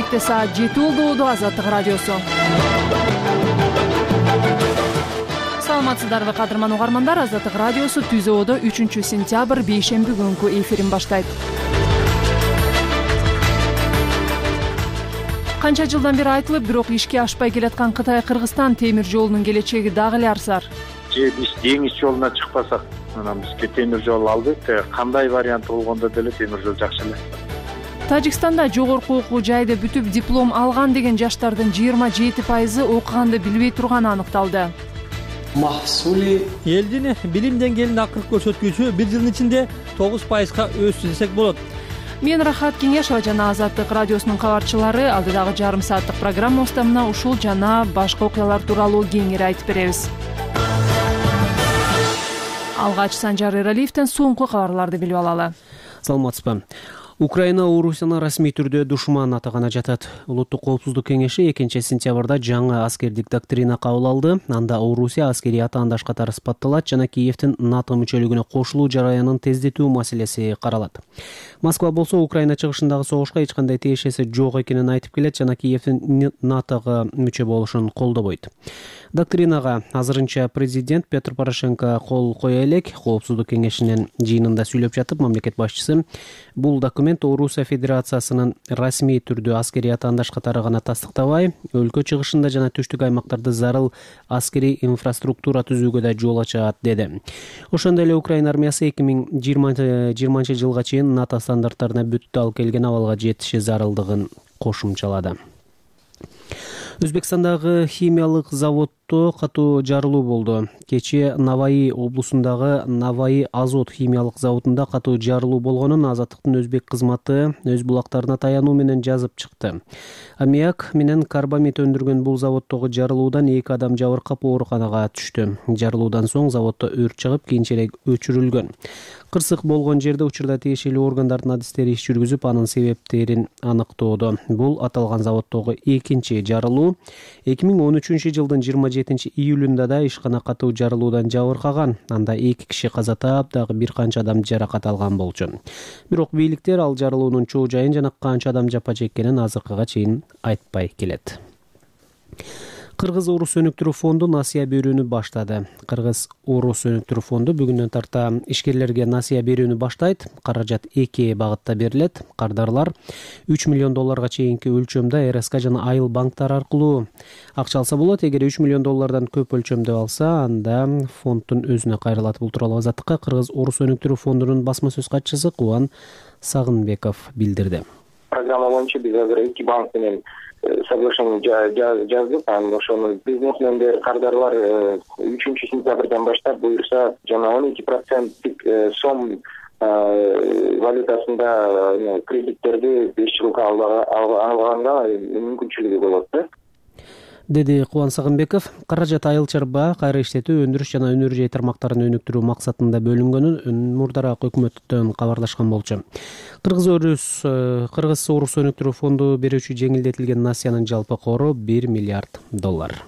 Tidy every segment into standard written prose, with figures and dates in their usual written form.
Кенттте саат 7 болду. Азаттык радиосу. Саламатсыздарбы кадырман угармандар. Азаттык радиосу Түзөөдө 3-сентябрь бейшемби күнкү эфирин баштайт. Канча жылдан бери айтылып, бирок ишке ашпай келаткан Кытай-Кыргызстан темир жолунун келечеги дагы эле арсар. Биз деңиз жолуна чыкпасак, анан бизге темир жол алдык. Кандай вариант болгондо деле темир жол жакшы эле. Тажикстанда жогорку окуу жайды бүтүп диплом алган деген жаштардын 27% окуганды билбей турганы аныкталды. Элдин билим деңгээлинин акыркы көрсөткүчү 1 жылдын ичинде 9%га өссү десек болот. Мен Рахат Кеңешова жана Азаттык радиосунун кабарчылары алдыдагы жарым сааттык программабызда мына ушул жана башка окуялар тууралуу кеңири айтып беребиз. Алгач Санжар Эралиевден соңку кабарларды билип алалы. Саламатсызбы. Украина Орусияны расмий түрдө душман атагана жатат. Улуттук коопсуздук кеңеши 2-сентябрда жаңы аскердик доктрина кабыл алды. Анда Орусия аскерий атаандаш катары сыпатталат жана Киевдин НАТО мүчөлүгүнө кошулуу жараянын тездетүү маселеси каралат. Москва болсо Украина чыгышындагы согушка эч кандай тиешеси жок экенин айтып келет жана Киевдин НАТОго мүчө болушун колдобойт. Доктринага азырынча президент Петр Порошенко кол кое элек. Коопсуздук кеңешинин жыйынында сүйлөп жатып, мамлекет башчысы бул документ Орусия Федерациясынын расмий түрдө аскерий атаандаш катары гана тастыктабай, өлкө чыгышында жана түштүк аймактарда зарыл аскерий инфраструктура түзүүгө да жол ачат деди. Ошондой эле Украина армиясы 2020 жылга чейин НАТО стандарттарына бүттү алып келген абалга жетиши зарылдыгын кошумчалады. Өзбекстандагы химиялык заводдо катуу жарылуу болду. Кечээ Наваи облусундагы Наваи азот химиялык заводунда катуу жарылуу болгонун Азаттыктын өзбек кызматы өз булактарына таянуу менен жазып чыкты. Аммиак менен карбамид өндүргөн бул заводдогу жарылуудан 2 адам жабыркап ооруканага түштү. Жарылуудан соң заводдо өрт чыгып, кийинчерээк өчүрүлгөн. Кырсык болгон жерде учурда тиешелүү органдардын адистери иш жүргүзүп, анын себептерин аныктоодо. Бул аталган заводдогу экинчи жарылуу. 2013 жылдын 27 июлунда да ишкана катуу жарылуудан жабыркаган. Анда 2 киши каза таап, дагы бир канча адам жаракат алган болчу. Бирок бийликтер ал жарылуунун чоо жайын жана канча адам жапа чеккенин азыркыга чейин айтпай келет. Кыргыз Орус өнүктүрүү фонду насыя берүүнү баштады. Кыргыз Орус өнүктүрүү фонду бүгүндөн тарта ишкерлерге насыя берүүнү баштайт. Каражат 2 багытта берилет. Кардарлар 3 миллион долларга чейинки өлчөмдө РСК жана Айыл банктар аркылуу акча алса болот. Эгер 3 миллион доллардан көп өлчөмдө алса, анда фонддун өзүнө кайрылат. Бул тууралуу Азаттыкка Кыргыз Орус өнүктүрүү фондунун басма сөз катчысы Кубан Сагынбеков билдирди. Программа боюнча биз азыр 2 банк менен соглашение жаздык. Ошону бизнесмендер, кардарлар 3-сентябрдан баштап буюрса жана 12% сом валютасында кредиттерди 5 жылга алганга мүмкүнчүлүгү болот да. Деди Кубан Сагынбеков. Каражат айыл чарба, кайра иштетүү, өндүрүш жана өнөр жай тармактарын өнүктүрүү максатында бөлүнгөнүн мурдараак өкмөттөн кабарлашкан болчу. Кыргыз Орус өнүктүрүү фонду берүүчү жеңилдетилген насыянын жалпы кору 1 миллиард доллар.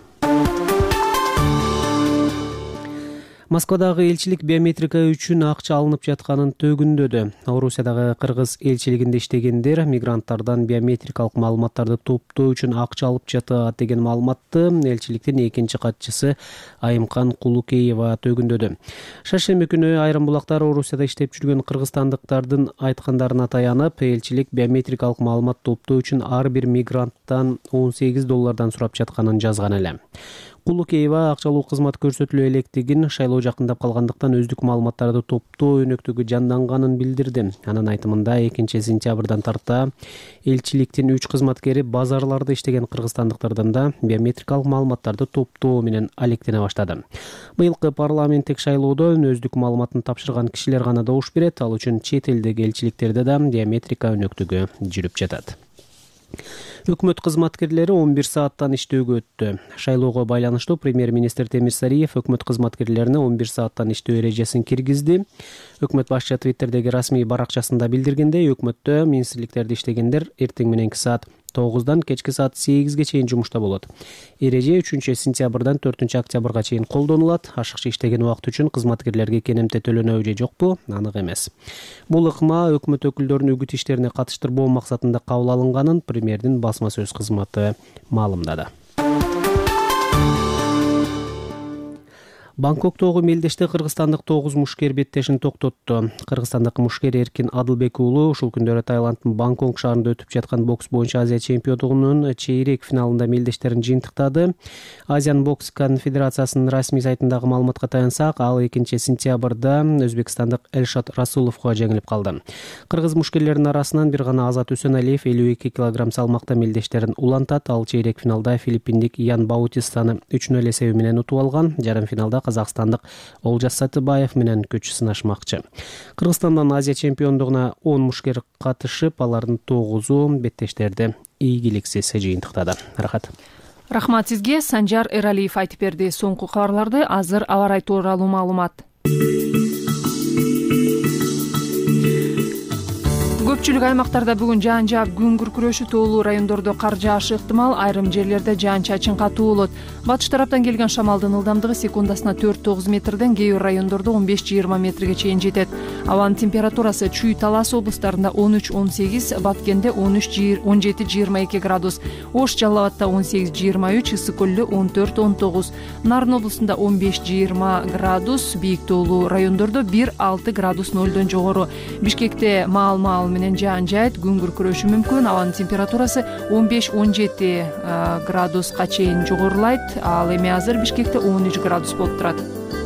Москвадагы элчилик биометрика үчүн акча алынып жатканын төгүндөдү. Орусиядагы кыргыз элчилигинде иштегендер мигранттардан биометрикалык маалыматтарды топтоо үчүн акча алып жатат деген маалыматты элчиликтин экинчи катчысы Айымкан Кулукеева төгүндөдү. Шаршемби күнү айрым булактар Орусияда иштеп жүргөн кыргызстандыктардын айткандарына таянып, элчилик биометрикалык маалымат топтоо үчүн ар бир мигранттан 18 доллардан сурап жатканын жазган эле. Кулукеева акчалуу кызмат көрсөтүлө электигин, шайлоо жакындап калгандыктан өздүк маалыматтарды топтоо өнөктүгү жанданганын билдирди. Анын айтымында 2-сентябрдан тарта элчиликтин 3 кызматкери базарларда иштеген кыргызстандыктардан да биометрикалык маалыматтарды топтоо менен алектене баштады. Быйылкы парламенттик шайлоодо өздүк маалыматын тапшырган кишилер гана добуш берет, ал үчүн чет элдеги элчиликтерде да биометрика өнөктүгү жүрүп жатат. Өкмөт кызматкерлери 11 сааттан иштөөгө өттү. Шайлоого байланыштуу премьер-министр Темир Сариев өкмөт кызматкерлерине 11 сааттан иштөө эрежесин киргизди. Өкмөт башчы Твиттердеги расмий баракчасында билдиргендей, өкмөттө министрликтерде иштегендер эртең мененки саат 9-дан кечки саат 8-ге чейин жумушта болот. Эреже 3-сентябрдан 4-октябрга чейин колдонулат. Ашыкча иштеген убакыт үчүн кызматкерлерге кенемте төлөнөбү же жокпу, анык эмес. Бул ыкма өкмөт өкүлдөрүнүн үгүт иштерине катыштырбоо максатында кабыл алынганын премьердин басма сөз кызматы маалымдады. Бангкоктогу мелдеште кыргызстандык 9 мушкер беттешин токтотту. Кыргызстандык мушкер Эркин Адылбек уулу ушул күндөрү Таиланддын Бангкок шаарында өтүп жаткан бокс боюнча Азия чемпиондугунун чейрек финалында мелдештерин жыйынтыктады. Азиан бокс конфедерациясынын расмий сайтындагы маалыматка таянсак, ал 2-сентябрда өзбекстандык Эльшат Расуловго жеңилип калды. Кыргыз мушкерлеринин арасынан бир гана Азат Үсөналиев 52 кг салмакта мелдештерин улантат. Ал чейрек финалда филиппиндик Ян Баутистаны 3-0 эсеби менен утуп алган. Жарым финалда казакстандык Олжас Сатыбаев менен күч сынашмакчы. Кыргызстандан Азия чемпиондугуна 10 мушкер катышып, алардын 9-у беттештерди ийгиликсиз жыйынтыктады. Рахмат сизге. Санжар Эралиев айтып берди. Соңку кабарларды азыр аба ырайы тууралуу маалымат. Көпчүлүк аймактарда бүгүн жаан жаап, күн күркүрөшү, тоолуу райондордо кар жаашы ыктымал, айрым жерлерде жаан-чачын катуу болот. Батыш тараптан келген шамалдын ылдамдыгы секундасына 4-9 метрден, кээ бир райондордо 15-20 метрге чейин жетет. Абанын температурасы Чүй, Талас облустарында 13-18, Баткенде 17-22 градус, Ош, Жалал абадда 18-23, Ысык көлдө 14-19, Нарын облусунда 15-20 градус, бийик тоолуу райондордо 1-6 градус нөлдөн жогору. Бишкекте маал менен жаан жаайт, күн күркүрөшү мүмкүн. Абанын температурасы 15-17 градуска чейин жогорулайт. Ал эми азыр Бишкекте 13 градус болуп турат.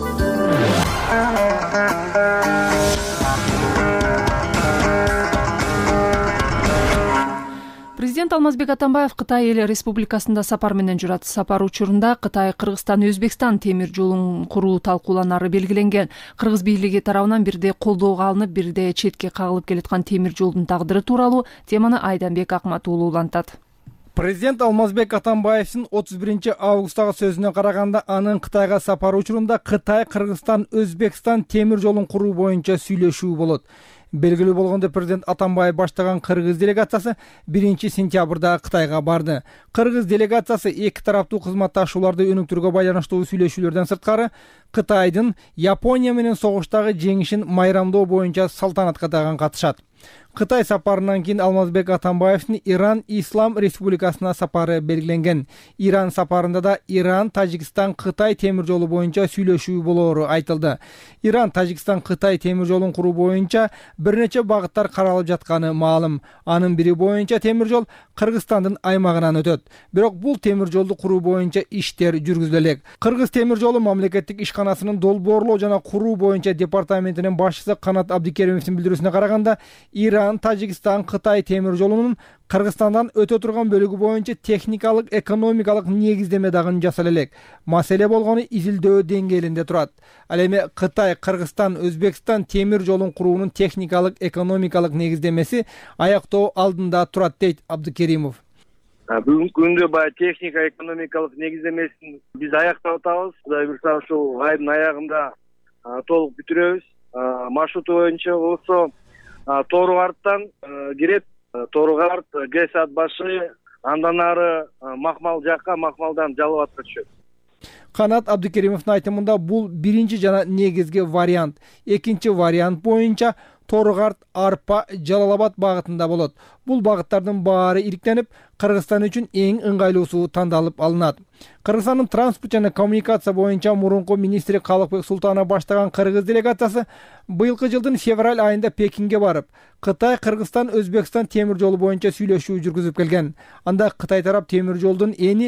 Президент Алмазбек Атамбаев Кытай эл республикасында сапар менен жүрат. Сапар учурунда Кытай, Кыргызстан, Өзбекстан темир жолун куруу талкууланары белгиленген. Кыргыз бийлиги тарабынан бирде колдоого алынып, бирде четке кагылып келаткан темир жолдун тагдыры тууралуу теманы Айданбек Акмат уулу улантат. Президент Алмазбек Атамбаевдин 31 августтагы сөзүнө караганда, анын Кытайга сапары учурунда Кытай, Кыргызстан, Өзбекстан темир жолун куруу боюнча сүйлөшүү болот. Белгилүү болгондой, президент Атамбаев баштаган кыргыз делегациясы 1-сентябрда Кытайга барды. Кыргыз делегациясы эки тараптуу кызматташууларды өнүктүрүүгө байланыштуу сүйлөшүүлөрдөн сырткары Кытайдын Япония менен согуштагы жеңишин майрамдоо боюнча салтанатка дагы катышат. Кытай сапарынан кийин Алмазбек Атамбаевдин Иран Ислам Республикасына сапары белгиленген. Иран сапарында да Иран, Тажикстан, Кытай темир жолу боюнча сүйлөшүү болоору айтылды. Иран, Тажикстан, Кытай темир жолун куруу боюнча бир нече багыттар каралып жатканы маалым. Анын бири боюнча темир жол Кыргызстандын аймагынан өтөт. Бирок бул темир жолду куруу боюнча иштер жүргүзүлө элек. Кыргыз темир жолу мамлекеттик ишканасынын долбоорлоо жана куруу боюнча департаментинин башчысы Канат Абдикеримовдин билдирүүсүнө караганда, Иран, Тажикстан, Кытай темир жолунун Кыргызстандан өтө турган бөлүгү боюнча техникалык, экономикалык негиздеме дагы жасала элек. Маселе болгону изилдөө деңгээлинде турат. Ал эми Кытай, Кыргызстан, Өзбекстан темир жолун куруунун техникалык, экономикалык негиздемеси аяктоо алдында турат, дейт Абдикеримов. Бүгүнкү күндө баягы техника, экономикалык негиздемесин биз аяктап атабыз. Кудай буйрса ушул айдын аягында толук бүтүрөбүз. Маршруту боюнча болсо Тооругарттан кирет, Тооругарт, Гесат башы, андан ары Макмал жакка, Макмалдан Жалал абадка түшөт. Канат Абдикеримовдун айтымында бул биринчи жана негизги вариант. Экинчи вариант боюнча Тооругарт, Арпа, Жалал абад багытында болот. Бул багыттардын баары ириктенип, Кыргызстан үчүн эң ыңгайлуусу тандалып алынат. Кыргызстандын транспорт жана коммуникация боюнча мурунку министри Калыкбек Султанов баштаган кыргыз делегациясы быйылкы жылдын февраль айында Пекинге барып, Кытай, Кыргызстан, Өзбекстан темир жолу боюнча сүйлөшүү жүргүзүп келген. Анда Кытай тарап темир жолдун эни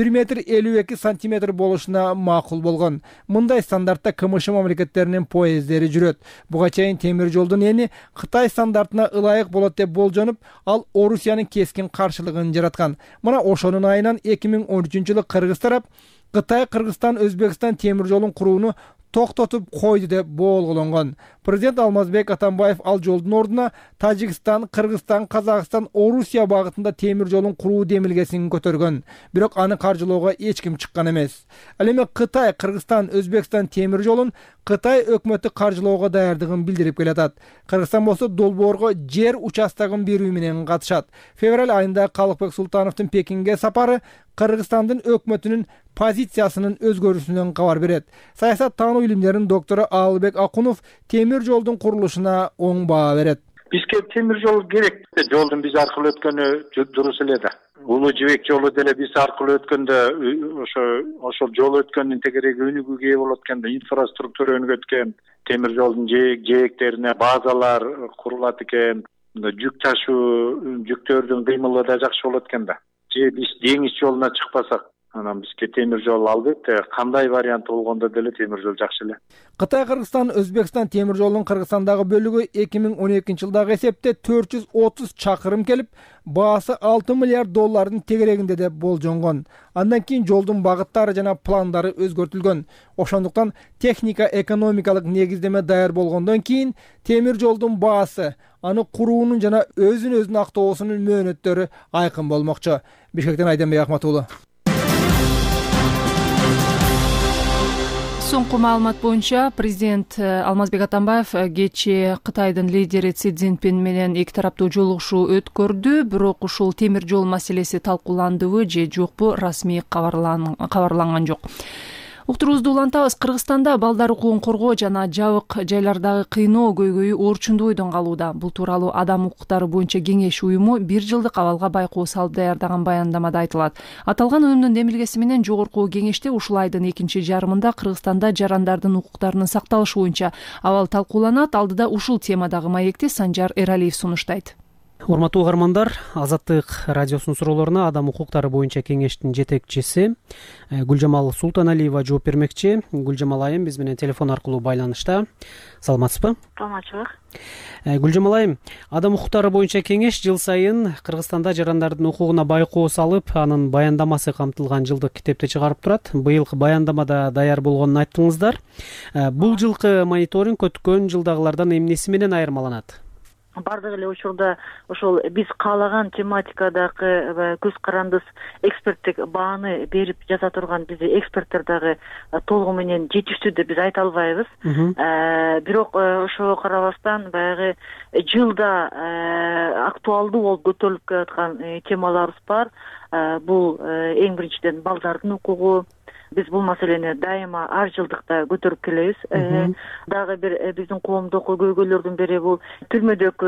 1,52 метр болушуна макул болгон. Мындай стандартта КМШ мамлекеттеринин поезддери жүрөт. Буга чейин темир жолдун эни Кытай стандартына ылайык болот деп болжонуп, ал Орусиянын кескин каршылыгын жараткан. Мына ошонун айынан 2013-жылы кыргыз тарап Кытай, Кыргызстан, Өзбекстан темир жолун курууну токтотуп койду деп болгологон. Президент Алмазбек Атамбаев ал жолдун ордуна Тажикстан, Кыргызстан, Казакстан, Орусия багытында темир жолун куруу демилгесин көтөргөн. Бирок аны каржылоого эч ким чыккан эмес. Ал эми Кытай, Кыргызстан, Өзбекстан темир жолун Кытай өкмөтү каржылоого даярдыгын билдирип келатат. Кыргызстан болсо долбоорго жер участогун берүү менен катышат. Февраль айында Калыкбек Султановдун Пекинге сапары Кыргызстандын өкмөтүнүн позициясынын өзгөрүүсүнөн кабар берет. Саясат таануу илимдеринин доктору Алыбек Акунов темир жолдун курулушуна оң баа берет. Бизге темир жол керек. Жолдун биз аркылуу өткөнү дурус эле да. Улуу жибек жолу деле биз аркылуу өткөндө ошол жол өткөндүн тегереги өнүгүүгө ээ болот экен да, инфраструктура өнүгөт экен, темир жолдун жээктерине базалар курулат экен, жүк ташуу, жүктөрдүн кыймылы да жакшы болот экен да. Же биз деңиз жолуна чыкпасак, анан бизге темир жол алдык, кандай вариант болгондо деле темир жол жакшы эле. Кытай Кыргызстан Өзбекстан темир жолунун Кыргызстандагы бөлүгү 2012 жылдагы эсепте 430 чакырым келип, баасы $6 миллиард тегерегинде деп болжонгон. Андан кийин жолдун багыттары жана пландары өзгөртүлгөн. Ошондуктан техника экономикалык негиздеме даяр болгондон кийин темир жолдун баасы, аны куруунун жана өзүн актоосунун мөөнөттөрү айкын болмокчу. Бишкектен Айденбек Ахматуулу. Соңку маалымат боюнча президент Алмазбек Атамбаев кечээ Кытайдын лидери Си Цзиньпин менен эки тараптуу жолугушуу өткөрдү, бирок ушул темир жол маселеси талкууландыбы же жокпу расмий кабарланган жок. Уктуруубузду улантабыз. Кыргызстанда балдар укугун коргоо жана жабык жайлардагы кыйноо көйгөйү орчундуу бойдон калууда. Бул тууралуу Адам укуктары боюнча кеңеш уюму 1 жылдык абалга байкоо салып даярдаган баяндамада айтылат. Аталган уюмдун демилгеси менен жогорку кеңеште ушул айдын экинчи жарымында Кыргызстанда жарандардын укуктарынын сакталышы боюнча абал талкууланат. Алдыда ушул темадагы маекти Санжар Эралиев сунуштайт. Урматтуу угармандар, Азаттык радиосунун суроолоруна Адам укуктары боюнча кеңештин жетекчиси Гүлжамал Султаналиева жооп бермекчи. Гүлжамал айым биз менен телефон аркылуу байланышта. Саламатсызбы? Саламатчылык. Гүлжамал айым, Адам укуктары боюнча кеңеш жыл сайын Кыргызстанда жарандардын укугуна байкоо салып, анын баяндамасы камтылган жылдык китепти чыгарып турат. Быйылкы баяндамада даяр болгонун айттыңыздар. Бул жылкы мониторинг өткөн жылдагылардан эмнеси менен айырмаланат? Бардык эле учурда ошол биз каалаган тематикадагы көз карандысыз эксперттик бааны берип жаза турган биздин эксперттер дагы толугу менен жетиштүү деп биз айта албайбыз. Бирок ошого карабастан баягы жылда актуалдуу болуп көтөрүлүп келаткан темаларыбыз бар. Бул эң биринчиден балдардын укугу. Биз бул маселени дайыма ар жылдыкта көтөрүп келебиз. Дагы бир биздин коомдогу көйгөйлөрдүн бири бул түрмөдөгү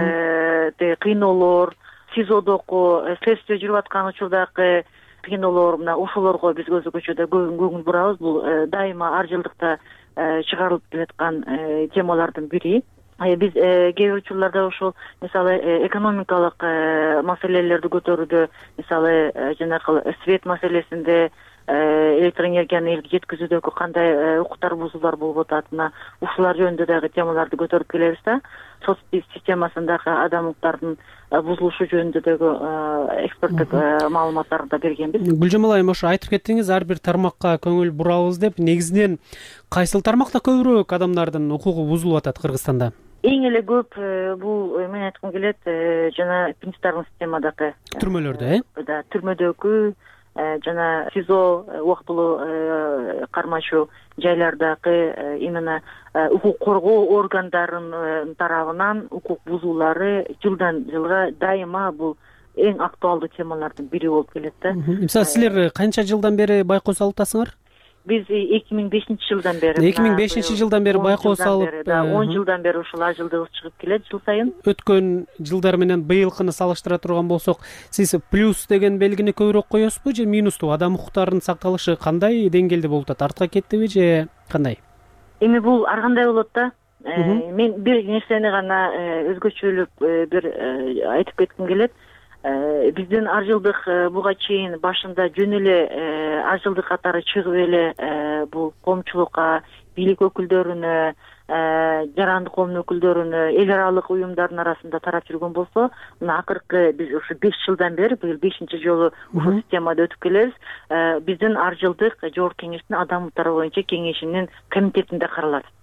кыйноолор, СИЗОдогу следствие жүрүп аткан учурдагы кыйноолор, мына ошолорго биз өзгөчө көңүл бурабыз. Бул дайыма ар жылдыкта чыгарылып келаткан темалардын бири. Биз кээ бир учурларда ошол мисалы экономикалык маселелерди көтөрүүдө, мисалы жанагы свет маселесинде, электр энергияны элге жеткизүүдөгү кандай укуктар бузуулар болуп атат, ушулар жөнүндө дагы темаларды көтөрүп келебиз да. Соц системасындагы адам укуктарынын бузулушу жөнүндө дагы эксперттик маалыматтарды да бергенбиз. Гүлжамал айым, ошо айтып кеттиңиз, ар бир тармакка көңүл бурабыз деп. Негизинен кайсыл тармакта көбүрөөк адамдардын укугу бузулуп атат Кыргызстанда? Эң эле көп бул мен айткым келет, жана пенитенциардык системадагы түрмөлөрдө, да, түрмөдөгү жана СИЗО убактылуу кармашуу жайлардагы именно укук коргоо органдарынын тарабынан укук бузуулары жылдан жылга дайыма бул эң актуалдуу темалардын бири болуп келет да. Мисалы силер канча жылдан бери байкоо салып атасыңар? Биз 2005 жылдан бери. 2005 жылдан бери байкоо салып, 10 жылдан бери ушул ажылдыгыбыз чыгып келет жыл сайын. Өткөн жылдар менен быйылкыны салыштыра турган болсок, сиз плюс деген белгини көбүрөөк коесузбу же минусту? Адам укуктарынын сакталышы кандай деңгээлде болуп атат? Артка кеттиби же кандай? Эми бул ар кандай болот да. Мен бир нерсени гана өзгөчөлүк бир айтып кетким келет. Биздин ар жылдык буга чейин башында жөн эле ар жылдык катары чыгып эле бул коомчулукка, бийлик өкүлдөрүнө, жарандык коомдун өкүлдөрүнө, эл аралык уюмдардын арасында тарап жүргөн болсо, мына акыркы биз ушу 5 жылдан бери, быйыл 5-чи жолу ушул системада өтүп келебиз. Биздин ар жылдык жогорку кеңештин адам укуктары боюнча кеңешинин комитетинде каралат.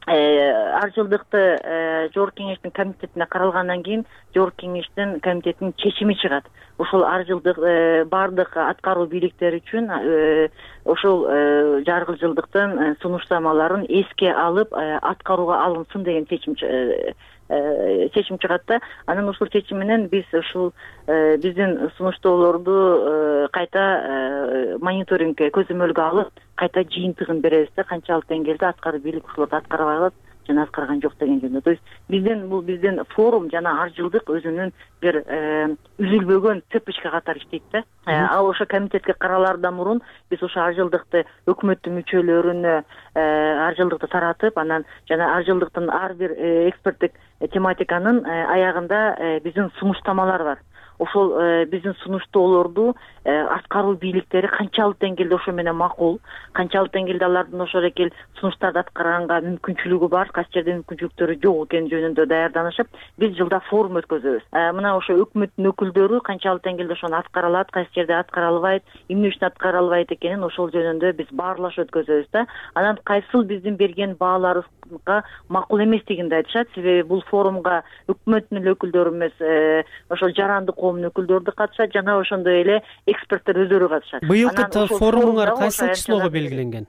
ар жылдыкты жогорку кеңештин комитетине каралгандан кийин жогорку кеңештин комитетинин чечими чыгат. Ошол ар жылдык баардык аткаруу бийликтери үчүн ошол жаргы жылдыктын сунуштамаларын эске алып аткарууга алынсын деген чечим чыгат да. Анан ушул чечим менен биз ушул биздин сунуштоолорду кайта мониторингге көзөмөлгө алып кайта жыйынтыгын беребиз да, канчалык деңгээлде аткаруу бийлик ушуларды аткарбай калат жана аткарган жок деген жөнүндө. То есть биздин форум жана ар жылдык өзүнүн бир үзүлбөгөн цепочка катары иштейт да. Ал ошо комитетке каралаардан мурун биз ошо ар жылдыкты өкмөттүн мүчөлөрүнө ар жылдыкты таратып, анан жана ар жылдыктын ар бир эксперттик тематиканын аягында биздин сунуштамалар бар. Ошол биздин сунуштоолорду аткаруу бийликтери канчалык деңгээлде ошо менен макул, канчалык деңгээлде алардын ошол эки сунуштарды аткарганга мүмкүнчүлүгү бар, кайсы жерде мүмкүнчүлүктөрү жок экени жөнүндө даярданышып, биз жылда форум өткөзөбүз. Мына ошо өкмөттүн өкүлдөрү канчалык деңгээлде ошону аткара алат, кайсы жерде аткара албайт, эмне үчүн аткара албайт экенин ошол жөнүндө биз баарлаш өткөзөбүз да. Анан кайсыл биздин берген бааларыбызга макул эместигин айтышат. Себеби бул форумга өкмөттүн эле өкүлдөрү эмес, ошол жарандык коомдун өкүлдөрү да катышат, жана ошондой эле эксперттер өздөрү катышат. Быйылкы форумуңар кайсы числого белгиленген?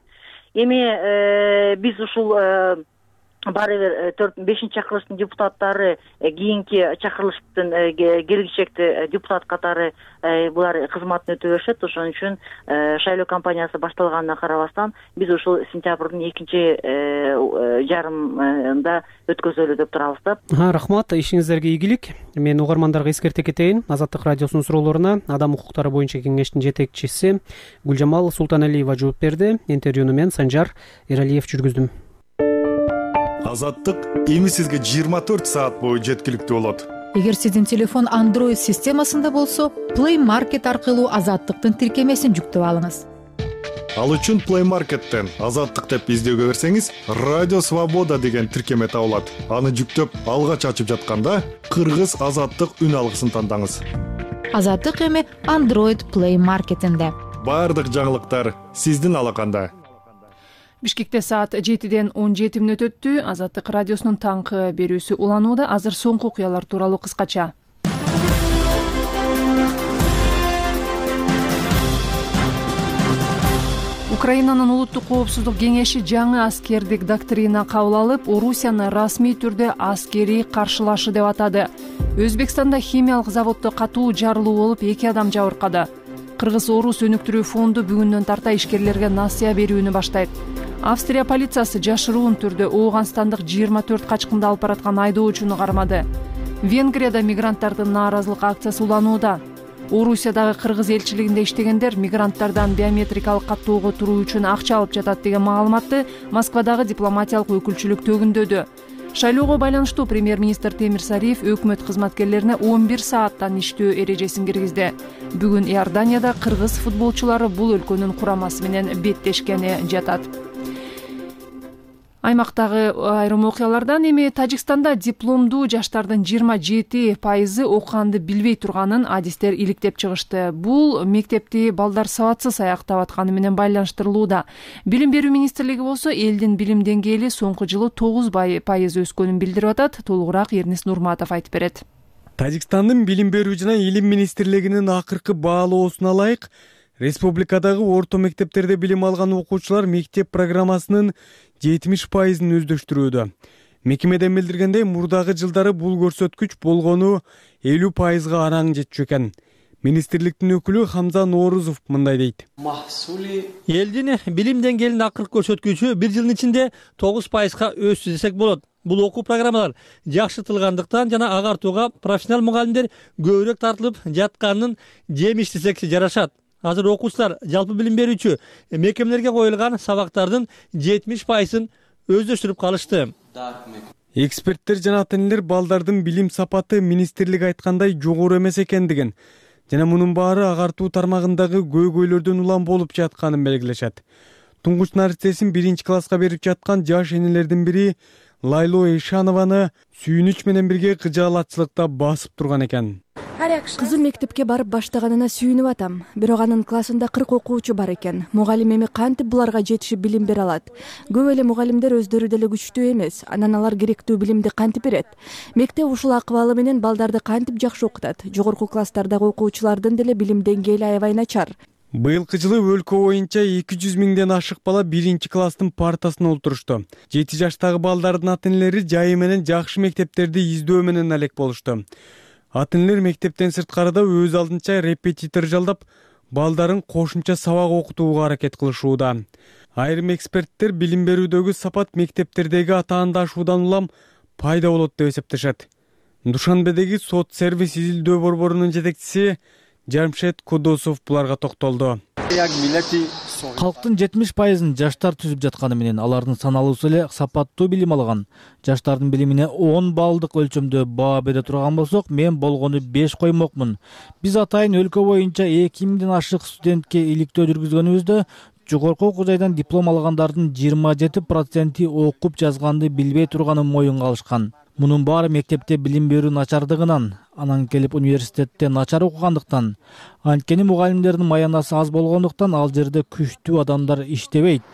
Эми биз ушул баары бир 4-5 чакырылыштын депутаттары кийинки чакырылыштын келгичекте депутат катары булар кызматын өтө беришет. Ошон үчүн шайлоо кампаниясы башталганына карабастан биз ушул сентябрдын 2 жарымында өткөзөлү деп турабыз да. Рахмат, ишиңиздерге ийгилик. Мен угармандарга эскерте кетейин. Азаттык радиосунун суроолоруна Адам укуктары боюнча кеңештин жетекчиси Гүлжамал Султаналиева жооп берди. Интервьюну мен Санжар Эралиев жүргүздүм. Азаттык эми сизге 24 саат бою жеткиликтүү болот. Эгер сиздин телефон Android системасында болсо, Play Market аркылуу Азаттыктын тиркемесин жүктөп алыңыз. Ал үчүн Play Market'тен Азаттык деп издөөгө берсеңиз, Радио Свобода деген тиркеме табылат. Аны жүктөп алгач ачып жатканда Кыргыз Азаттык үн алгысын тандаңыз. Азаттык эми Android Play Market'инде. Баардык жаңылыктар сиздин алаканда. Бишкекте саат 7:17 өттү. Азаттык радиосунун таңкы берүүсү уланууда. Азыр соңку окуялар тууралуу кыскача. Украинанын улуттук коопсуздук кеңеши жаңы аскердик доктрина кабыл алып, Орусияны расмий түрдө аскерий каршылашы деп атады. Өзбекстанда химиялык заводдо катуу жарылуу болуп, 2 адам жабыркады. Кыргыз-Орус өнүктүрүү фонду бүгүндөн тарта ишкерлерге насыя берүүнү баштайт. Австрия полициясы жашыруун түрдө Ооганстандык 24 качкынды алып бараткан айдоочуну кармады. Венгрияда мигранттардын нааразылык акциясы уланууда. Орусиядагы кыргыз элчилигинде иштегендер мигранттардан биометрикалык каттоого туруу үчүн акча алып жатат деген маалыматты Москвадагы дипломатиялык өкүлчүлүк төгүндөдү. Шайлоого байланыштуу премьер-министр Темир Сариев өкмөт кызматкерлерине 11 сааттан иштөө эрежесин киргизди. Бүгүн Иорданияда кыргыз футболчулары бул өлкөнүн курамасы менен беттешкени жатат. Аймактагы айрым окуялардан эми Тажикстанда дипломдуу жаштардын 27% окуганды билбей турганын адистер иликтеп чыгышты. Бул мектепти балдар сабатсыз аяктап атканы менен байланыштырылууда. Билим берүү министрлиги болсо элдин билим деңгээли соңку жылы 9% өскөнүн билдирип атат. Толугураак Эрнис Нурматов айтып берет. Тажикстандын билим берүү жана илим министрлигинин акыркы баалоосуна ылайык, республикадагы орто мектептерде билим алган окуучулар мектеп программасынын 70%-ын өздөштүрүүдө. Мекемеден билдиргендей, мурдагы жылдары бул көрсөткүч болгону 50%-га араң жетчү экен. Министрликтин өкүлү Хамза Норузов мындай дейт. Элдин билим деңгээлинин акыркы көрсөткүчү 1 жылдын ичинде 9%-га өссү десек болот. Бул окуу программалар жакшыртылгандыктан жана агартууга профессионал мугалимдер көбүрөөк тартылып жатканын жемиш десек жарашат. Азыр окуучулар жалпы билим берүүчү мекемелерге коюлган сабактардын 70%-ын өздөштүрүп калышты. Эксперттер жана ата-энелер балдардын билим сапаты министрлик айткандай жогору эмес экендигин жана мунун баары агартуу тармагындагы көйгөйлөрдөн улам болуп жатканын белгилешет. Туңгуч нарсесин 1-класска берип жаткан жаш энелердин бири Лайло Ишанованы сүйүнүч менен бирге кыжаалатчылыкта басып турган экен. Кызым мектепке барып баштаганына сүйүнүп атам. Бирок анын классында 40 окуучу бар экен. Мугалим эми кантип буларга жетишип билим бере алат? Көп эле мугалимдер өздөрү деле күчтүү эмес. Анан алар керектүү билимди кантип берет? Мектеп ушул акыбалы менен балдарды кантип жакшы окутат? Жогорку класстардагы окуучулардын деле билим деңгээли аябай начар. Быйылкы жылы өлкө боюнча 200 миңден ашык бала 1-класстын партасына олтурушту. 7 жаштагы балдардын ата-энелери жайы менен жакшы мектептерди издөө менен алек болушту. Ата-энелер мектептен сырткарыда өз алдынча репетитор жалдап, балдарын кошумча сабак окутууга аракет кылышууда. Айрым эксперттер билим берүүдөгү сапат мектептердеги атаандашуудан улам пайда болот деп эсептешет. Душанбедеги сот сервис изилдөө борборунун жетекчиси Жармшет Кудосов буларга токтолду. Калктын 70% жаштар түзүп жатканы менен алардын саналуусу эле сапаттуу билим алган. Жаштардын билимине 10 баллдык өлчөмдө баа бере турган болсок, мен болгону 5 коймокмун. Биз атайын өлкө боюнча 2000ден ашык студентке иликтөө жүргүзгөнүбүздө жогорку окуу жайдан диплом алгандардын 27% окуп жазганды билбей турганын моюнга алышкан. Мунун баары мектепте билим берүү начардыгынан, анан келип университетте начар окугандыктан. Анткени мугалимдердин маянасы аз болгондуктан ал жерде күчтүү адамдар иштебейт.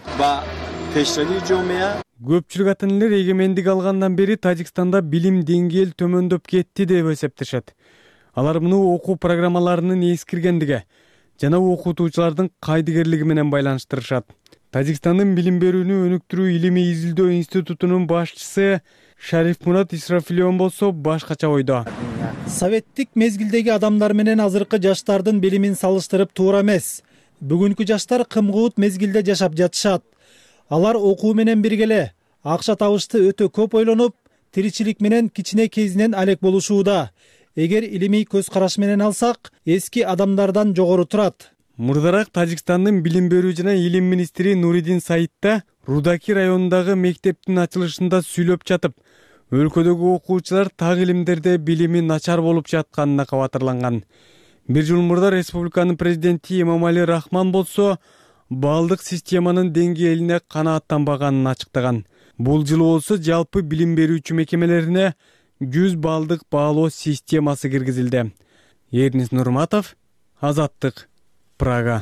Көпчүлүк ата-энелер эгемендик алгандан бери Тажикстанда билим деңгээли төмөндөп кетти деп эсептешет. Алар муну окуу программаларынын эскиргендиги жана окутуучулардын кайдыгерлиги менен байланыштырышат. Тажикстандын билим берүүнү өнүктүрүү илимий изилдөө институтунун башчысы Шариф Мурат Исрафилион болсо башкача ойдо. Советтик мезгилдеги адамдар менен азыркы жаштардын билимин салыштырып туура эмес. Бүгүнкү жаштар кымгуут мезгилде жашап жатышат. Алар окуу менен биргеле акча табышты өтө көп ойлонуп, тиричилик менен кичине кезинен алек болушууда. Эгер илимий көз караш менен алсак, эски адамдардан жогору турат. Мурдараак Тажикстандын билим берүү жана илим министри Нуридин Саидта Рудаки районундагы мектептин ачылышында сүйлөп жатып, өлкөдөгү окуучулар так илимдерде билими начар болуп жатканына кабатырланган. Бир жыл мурда республиканын президенти Эмомали Рахман болсо, балдык системанын деңгээлине канааттанбаганын ачыктаган. Бул жылы болсо жалпы билим берүүчү мекемелерине 100 балдык баалоо системасы киргизилди. Эрнис Нурматов, Азаттык, Прага.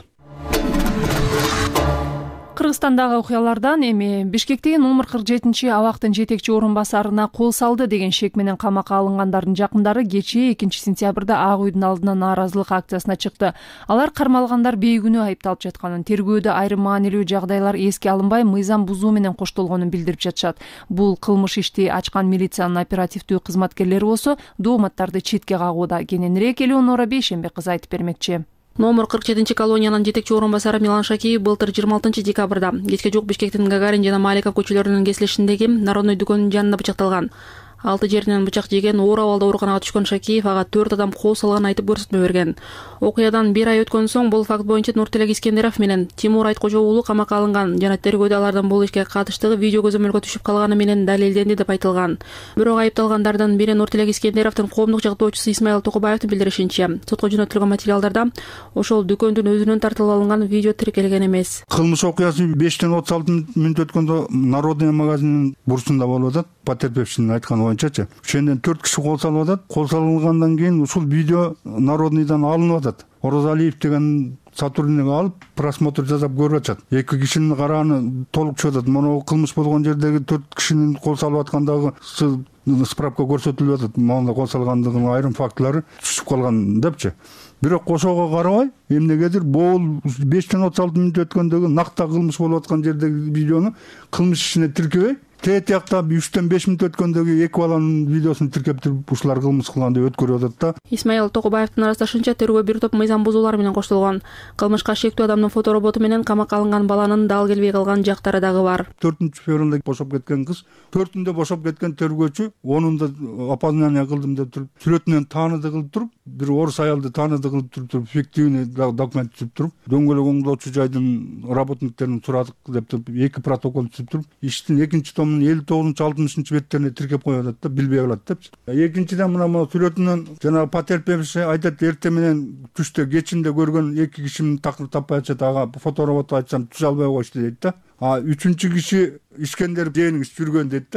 Кыргызстандагы окуялардан эми Бишкектеги номер 47 абактын жетекчи орун басарына кол салды деген шек менен камакка алынгандардын жакындары кечээ 2-сентябрда Ак үйдүн алдына нааразылык акциясына чыкты. Алар кармалгандар бейгүнөө айыпталып жатканын, тергөөдө айрым маанилүү жагдайлар эске алынбай, мыйзам бузуу менен коштолгонун билдирип жатышат. Бул кылмыш ишти ачкан милициянын оперативдүү кызматкерлери болсо, дооматтарды четке кагууда. Кененирээк Элеонора Бейшембек кызы айтып бермекчи. Номер 47 колониянын жетекчи орун басары Милан Шакиев былтыр 26 декабрда кечке жук Бишкектин Гагарин жана Маликов көчөлөрүнүн кесилишиндеги Народный дүкөнүнүн жанында бычакталган. 6 жеринен бычак жеген, оор абалда ооруканага түшкөн Шакиев ага 4 адам кол салганын айтып көрсөтмө берген. Окуядан 1 ай өткөн соң бул факт боюнча Нуртелек Искендеров менен Тимур Айткожо уулу камакка алынган жана тергөөдө алардын бул ишке катыштыгы видео көзөмөлгө түшүп калганы менен далилденди деп айтылган. Бирок айыпталгандардын бири Нуртелек Искендеровдун коомдук жактоочусу Исмаил Токубаевдин билдиришинче, сотко жөнөтүлгөн материалдарда ошол дүкөндүн өзүнөн тартылып алынган видео тиркелген эмес. Кылмыш окуясы 5-тен 36 мүнөт өткөндө Народный магазининин бурчунда болуп атат. Потерпевшинин айтканы боюнчачы. Ошондон 4 киши кол салып атат. Кол салынгандан кийин ушул видео Народныйдан алынып атат. Орозалиев деген сотрудник алып, просмотр жасап көрүп атат. 2 кишинин карааны толук чыгып атат. Мына кылмыш болгон жердеги 4 кишинин кол салып аткандагы справка көрсөтүлүп атат. Мына кол салгандыгынын айрым фактылары түшүп калган депчи. Бирок ошого карабай, эмнегедир бул 5-тен 36 мүнөт өткөндөгү накта кылмыш болуп аткан жердеги видеону кылмыш ишине тиркебей, тетиякта 3-тен 5 мүнөт өткөндөгү 2 баланын видеосун тиркеп туруп ушулар кылмыш кылган деп өткөрүп атат да. Исмаил Токубаевдин арыздашынча тергөө бир топ мыйзам бузуулар менен коштолгон. Кылмышка шектүү адамдын фотороботу менен камакка алынган баланын дал келбей калган жактары дагы бар. 4-февралда бошоп кеткен кыз, 4-үндө бошоп кеткен тергөөчү, 10-унда опознание кылдым деп туруп, сүрөтүнөн тааныды кылып туруп, бир орус аялды тааныды кылып туруп, фиктивный документ түзүп туруп, дөңгөлөк оңдоочу жайдын работниктерин сурадык деп туруп, 2 протокол түзүп туруп, иштин 2-чи томунун 59-60 беттерине тиркеп коюп атат да, билбей калат депчи. Экинчиден мына сүрөтүнөн жана потерпевши айтат, эртең менен түштө кечинде көргөн 2 кишини таппай атат, ага фоторобот айтсам түзө албай койчу дейт да. А 3-чү киши Искендеров жээниңиз жүргөн дейт да.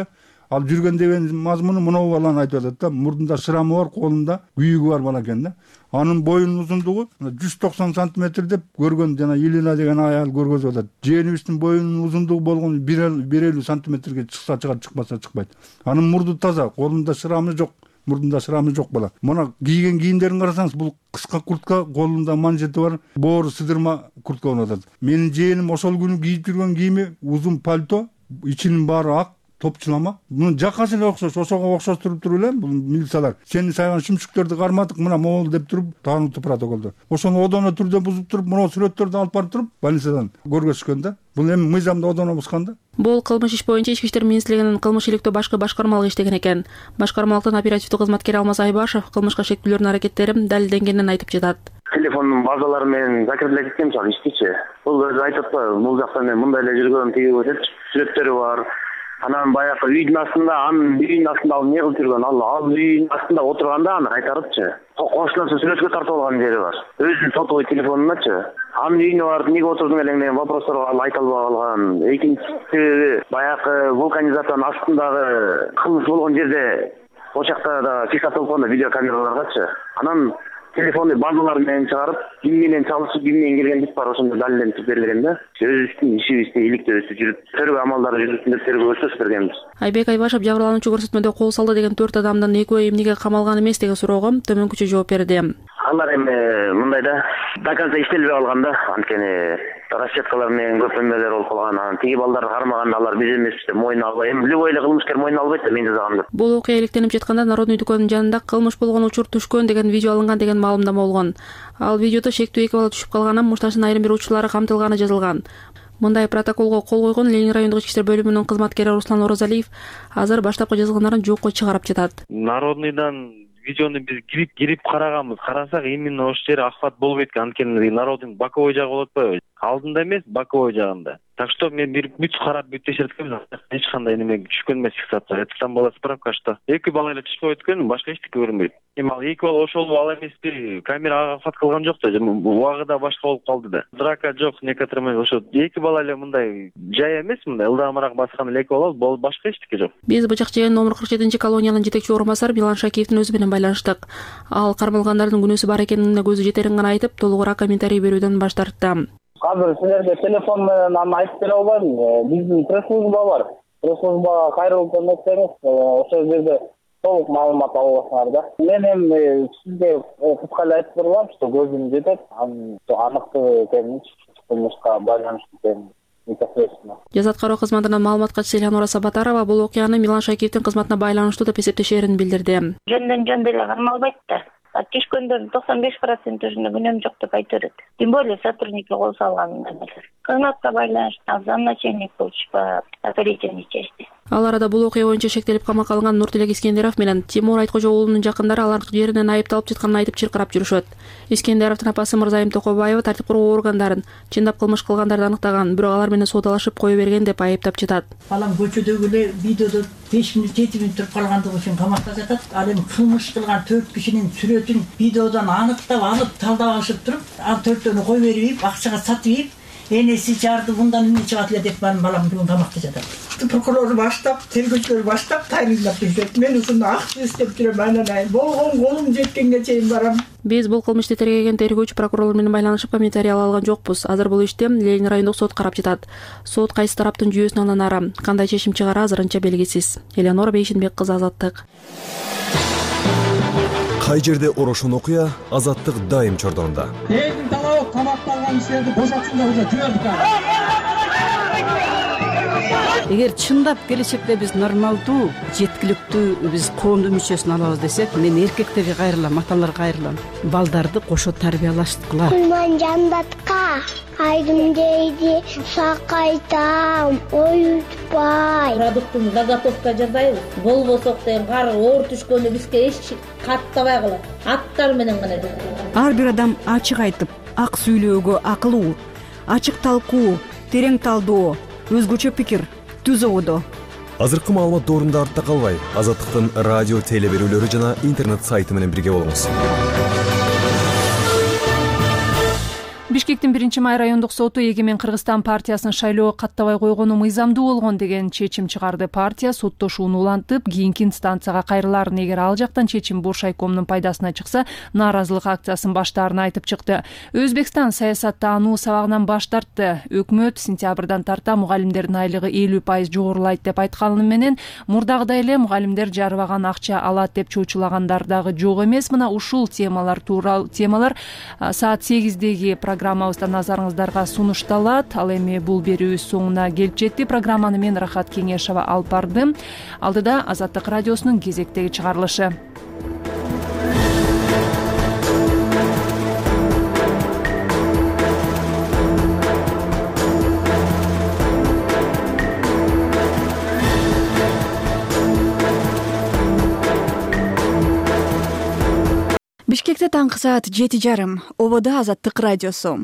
ал жүргөн деген мазмуну мынау баланы айтып атат да. Мурдунда шырамы бар, колунда күйүгү бар бала экен да. Анын боюнун узундугу 190 сантиметр деп көргөн жана Илина деген аял көргөзүп атат. Жээнибиздин боюнун узундугу болгону 1,50 сантиметрге чыкса чыгат, чыкпаса чыкпайт. Анын мурду таза, колунда шырамы жок, мурдунда шырамы жок бала. Мына кийген кийимдерин карасаңыз, бул кыска куртка, колунда манжети бар, боору сыдырма куртка болуп атат. Менин жээним ошол күнү кийип жүргөн кийими узун пальто, ичинин баары ак, топчулама. Мунун жакасы эле окшош, ошого окшоштуруп туруп эле бул милициялар. Сени сайган шүмшүктөрдү кармадык, мына могул деп туруп таануттуу протоколдо. Ошону одоно түрдө бузуп туруп, мына сүрөттөрдү алып барып туруп, больницадан көргөзүшкөн да. Бул эми мыйзамда одоно бузган да. Бул кылмыш иш боюнча Ички иштер министрлигинин кылмыш иликтөө башкы башкармалыгы иштеген экен. Башкармалыктын оперативдик кызматкери Алмаз Айбашев кылмышка шектүүлөрдүн аракеттери далилденгенин айтып жатат. Телефондун базалары менен закреплять эткем, мисалы иштичи. Бул өзү айтып атпайбы, бул жакта мен мындай эле жүргөнүм, тиги өтөт, сүрөттөрү бар. Анан баягы үйдүн астында, анын үйүнүн астында ал эмне кылып жүргөн, ал үйүнүн астында отурганда аны кайтарыпчы. Кошуларча сүрөткө тартып алган жери бар. Өзүнүн сотовый телефонуначы. Анын үйүнө барып эмнеге отурдуң элең деген вопросторго ал айта албай калган. Экинчиси баягы вулканизатордун астындагы кылмыш болгон жерде ошакта да фиксацияланган видеокамераларгачы. Анан телефонду базалары менен чыгарып, ким менен чалышып, ким менен келген деп бар, ошондо далилденип берилген да. Өзүбүздүн ишибизди иликтөөбүздү жүрүп, тергөө амалдары жүрүптүн деп тергөөчү бергенбиз. Айбек Айбашев жабырлануучу көрсөтмөдө кол салды деген 4 адамдын экөө эмнеге камалган эмес деген суроого төмөнкүчө жооп берди. Алар эми мындай да, до конца иштелбей калган да, анткени расчеткалар менен көп эмелер болуп калган. Анан тиги балдар кармаганда алар биз эмес деп мойнуна албай, эми любой эле кылмышкер мойнуна албайт да, мен жазагам деп. Бул окуя иликтенип жатканда Народный дүкөнүнүн жанында кылмыш болгон учур түшкөн деген видео алынган деген маалымдама болгон. Ал видеодо шектүү 2 бала түшүп калганы, мушташтын айрым бир учурлары камтылганы жазылган. Мындай протоколго кол койгон Ленин райондук ички иштер бөлүмүнүн кызматкери Руслан Оразалиев азыр баштапкы жазылгандарын жокко чыгарып жатат. Народныйдан видеону биз кирип караганбыз. Карасак именно ошол жер охват болбойт экен, анткени Народдун боковой жагы болот атпайбы? Алдында эмес, боковой жагында. Так что мен бир бүт карап бүт текшерткенбиз. Эч кандай неме түшкөн эмес фиксация. Это там была справка, что 2 бала эле түшүп өткөн, башка эчтеке көрүнбөйт. Эми ал 2 бала ошол бала эмеспи? Камера охват кылган жок да, убагыда башка болуп калды да. Драка жок, некоторые ошо 2 бала эле мындай жай эмес, мындай ылдамыраак баскан эле 2 бала, башка эчтеке жок. Биз бычак жеген номер 47 колониянын жетекчи орун басары Милан Шакиевдин өзү менен байланыштык. Ал кармалгандардын күнөөсү бар экенине көзү жетерин гана айтып, толугураак комментарий берүүдөн баш тартты. Азыр силерге телефон менен аны айтып бере албайм. Биздин пресс-служба бар. Пресс-службага кайрылып эмесеңиз, ошол жерде толук маалымат аласыңар да. Мен эми сизге кыскалык айтып тургам, что көзүм жетет, аныктыгы экенин, кылмышка байланыштуу экенин. Жаза аткаруу кызматынын маалымат катчысы Элеонора Сабатарова бул окуяны Милан Шакиевдин кызматына байланыштуу деп эсептешерин билдирди. Жөн деле кармалбайт да. Түшкөндөрдүн 95% өзүнө күнөөм жок деп айта берет. Тем более сотрудникке кол салган эмелер. Кызматка байланыштуу замначальник болчу, оперативный части. Ал арада бул окуя боюнча шектелип камакка алынган Нуртилек Искендеров менен Тимур Айткожо уулунун жакындары алар жеринен айыпталып жатканын айтып чыркырап жүрүшөт. Искендеровдун апасы Мырзайым Токобаева тартип куруу органдарын чындап кылмыш кылгандарды аныктаган, бирок алар менен соодалашып кое берген деп айыптап жатат. Балам көчөдөгү эле видеодо 5 мүнөт 7 мүнөт туруп калгандыгы үчүн камакта жатат. Ал эми кылмыш кылган 4 кишинин сүрөтүн видеодон аныктап алып, талдап алышып туруп, ал 4төнү кой берип, акчага сатып ийип, энеси жарды мындан эмне чыгат эле деп балам бүгүн камакта жатат. Прокурор баштап, тергөөчүлөр баштап тайрылдап жүрүшөт. Мен ушуну акча издеп жүрөм, анан болгон колум жеткенге чейин барам. Биз бул кылмышты тергеген тергөөчү прокурорлор менен байланышып комментарий ала алган жокпуз. Азыр бул ишти Ленин райондук сот карап жатат. Сот кайсы тараптын жүйөсүн ананары, кандай чечим чыгары азырынча белгисиз. Элеонора Бейшинбек кызы, Азаттык. Кай жерде орошон окуя, Азаттык дайым чордонунда. Элдин талабы камакта алган кишилерди бошотсун деп жибердик. Эгер чындап келечекте биз нормалдуу, жеткиликтүү биз коомдун мүчөсүн алабыз десек, мен эркектерге кайрылам, аталарга кайрылам. Балдарды кошо тарбиялаштыкыла. Кулман жандатка айдым дейди, сакайтам, оютпай. Продуктун заготовка жасайбыз. Болбосок деген кар оор түшкөндө бизге эч каттабай калат. Аттар менен гана. Ар бир адам ачык айтып, ак сүйлөөгө акылуу, ачык талкуу, терең талдоо, өзгөчө пикир түзүүдө. Азыркы маалымат доорунда артта калбай, Азаттыктын радио теле берүүлөрү жана интернет сайты менен бирге болуңуз. Бишкектин 1-май райондук соту Эгемен Кыргызстан партиясын шайлоого каттабай койгону мыйзамдуу болгон деген чечим чыгарды. Партия соттошууну улантып, кийинки инстанцияга кайрыларын, эгер ал жактан чечим Бош айкомдун пайдасына чыкса, нааразылык акциясын баштаарын айтып чыкты. Өзбекстан саясаттануу сабагынан баш тартты. Өкмөт сентябрдан тарта мугалимдердин айлыгы 50% жогорулайт деп айтканы менен, мурдагыдай эле мугалимдер жарыбаган акча алат деп чоочулагандар дагы жок эмес. Мына ушул темалар саат 8-деги программабызда назарыңыздарга сунушталат. Ал эми бул берүүбүз соңуна келип жетти. Программаны мен Рахат Кеңешова алып бардым. Алдыда Азаттык радиосунун кезектеги чыгарылышы. Бишкекте таңкы саат 7:30. Ободо Азаттык радиосу.